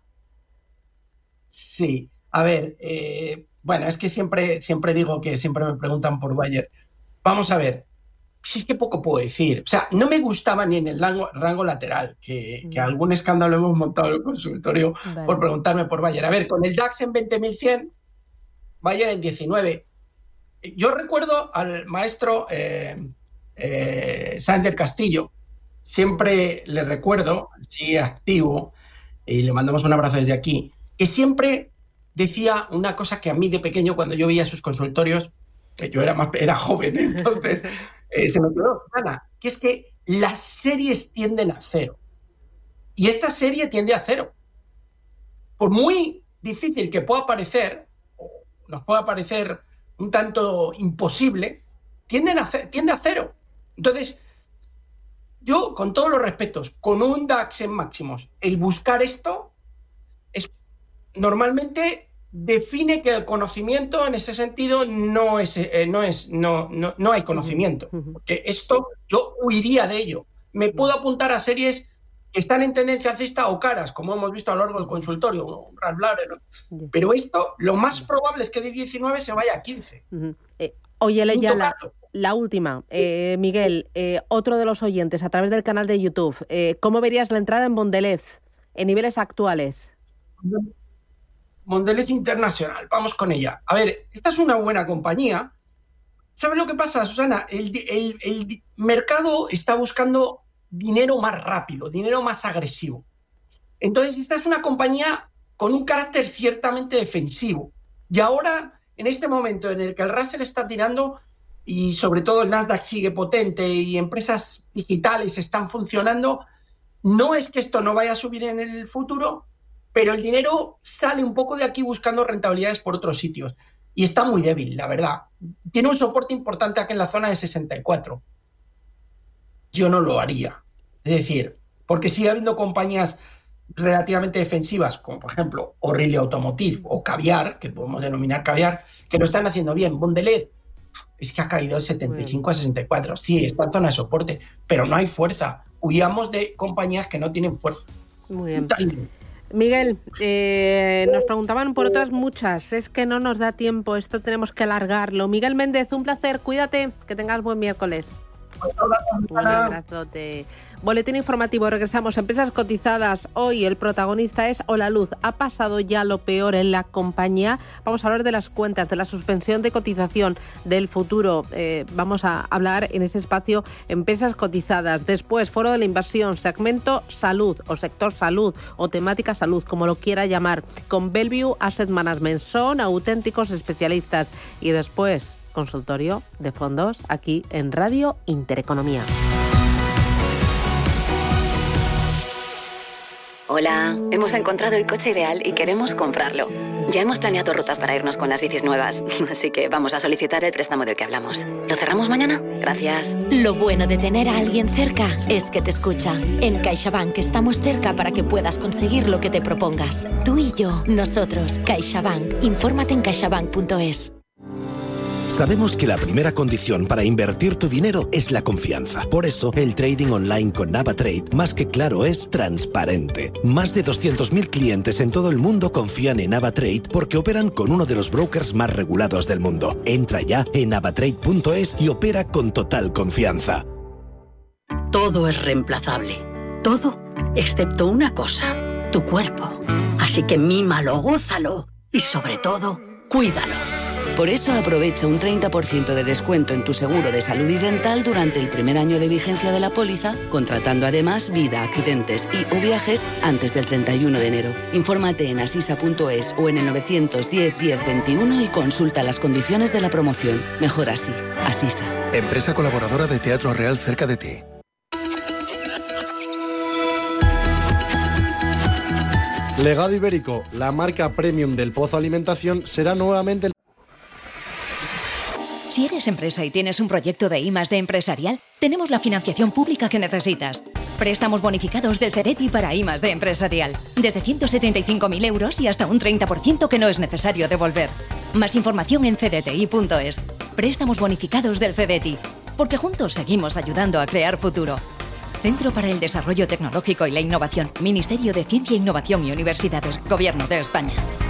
Sí, a ver, bueno, es que siempre digo que siempre me preguntan por Bayer. Vamos a ver, si es que poco puedo decir. O sea, no me gustaba ni en el rango lateral, que algún escándalo hemos montado en el consultorio por preguntarme por Bayer. A ver, con el DAX en 20.100, Bayer en 19. Yo recuerdo al maestro Sáenz del Castillo, siempre le recuerdo, sí, activo, y le mandamos un abrazo desde aquí, que siempre decía una cosa que a mí de pequeño, cuando yo veía sus consultorios, yo era joven, entonces se me quedó gana, que es que las series tienden a cero. Y esta serie tiende a cero. Por muy difícil que pueda parecer, o nos pueda parecer un tanto imposible, tiende a cero. Entonces, yo, con todos los respetos, con un DAX en máximos, el buscar esto normalmente define que el conocimiento en ese sentido no hay conocimiento. Porque esto yo huiría de ello. Me puedo apuntar a series están en tendencia alcista o caras, como hemos visto a lo largo del consultorio, un Ralph Lauren, ¿no? Pero esto, lo más probable es que de 19 se vaya a 15. Oye, ya la última. Miguel, otro de los oyentes, a través del canal de YouTube, ¿cómo verías la entrada en Mondelez en niveles actuales? Mondelez Internacional, vamos con ella. A ver, esta es una buena compañía. ¿Sabes lo que pasa, Susana? El mercado está buscando dinero más rápido, dinero más agresivo. Entonces, esta es una compañía con un carácter ciertamente defensivo. Y ahora, en este momento en el que el Russell está tirando y sobre todo el Nasdaq sigue potente y empresas digitales están funcionando, no es que esto no vaya a subir en el futuro, pero el dinero sale un poco de aquí buscando rentabilidades por otros sitios. Y está muy débil, la verdad. Tiene un soporte importante aquí en la zona de 64. Yo no lo haría. Es decir, porque sigue habiendo compañías relativamente defensivas, como por ejemplo O'Reilly Automotive o Caviar, que podemos denominar Caviar, que lo están haciendo bien. Mondelez es que ha caído de 75 a 64. Sí, está en zona de soporte, pero no hay fuerza. Huyamos de compañías que no tienen fuerza. Muy bien. Miguel, nos preguntaban por otras muchas. Es que no nos da tiempo, esto tenemos que alargarlo. Miguel Méndez, un placer, cuídate, que tengas buen miércoles. Un abrazote. Boletín informativo, regresamos. Empresas cotizadas. Hoy el protagonista es Holaluz. Ha pasado ya lo peor en la compañía. Vamos a hablar de las cuentas, de la suspensión de cotización, del futuro. Vamos a hablar en ese espacio empresas cotizadas. Después, foro de la inversión, segmento salud o sector salud o temática salud, como lo quiera llamar, con Bellevue Asset Management. Son auténticos especialistas. Y después, consultorio de fondos aquí en Radio Intereconomía. Hola, hemos encontrado el coche ideal y queremos comprarlo. Ya hemos planeado rutas para irnos con las bicis nuevas, así que vamos a solicitar el préstamo del que hablamos. ¿Lo cerramos mañana? Gracias. Lo bueno de tener a alguien cerca es que te escucha. En CaixaBank estamos cerca para que puedas conseguir lo que te propongas. Tú y yo, nosotros, CaixaBank. Infórmate en caixabank.es. Sabemos que la primera condición para invertir tu dinero es la confianza. Por eso, el trading online con NavaTrade, más que claro, es transparente. Más de 200.000 clientes en todo el mundo confían en NavaTrade porque operan con uno de los brokers más regulados del mundo. Entra ya en navatrade.es y opera con total confianza. Todo es reemplazable. Todo, excepto una cosa, tu cuerpo. Así que mímalo, gózalo y sobre todo, cuídalo. Por eso aprovecha un 30% de descuento en tu seguro de salud y dental durante el primer año de vigencia de la póliza, contratando además vida, accidentes y o viajes antes del 31 de enero. Infórmate en asisa.es o en el 910 10 21 y consulta las condiciones de la promoción. Mejor así. Asisa. Empresa colaboradora de Teatro Real cerca de ti. Legado Ibérico, la marca premium del Pozo Alimentación, será nuevamente el... Si eres empresa y tienes un proyecto de I+D empresarial, tenemos la financiación pública que necesitas. Préstamos bonificados del CEDETI para I+D empresarial. Desde 175.000 euros y hasta un 30% que no es necesario devolver. Más información en cdti.es. Préstamos bonificados del CEDETI. Porque juntos seguimos ayudando a crear futuro. Centro para el Desarrollo Tecnológico y la Innovación. Ministerio de Ciencia, Innovación y Universidades. Gobierno de España.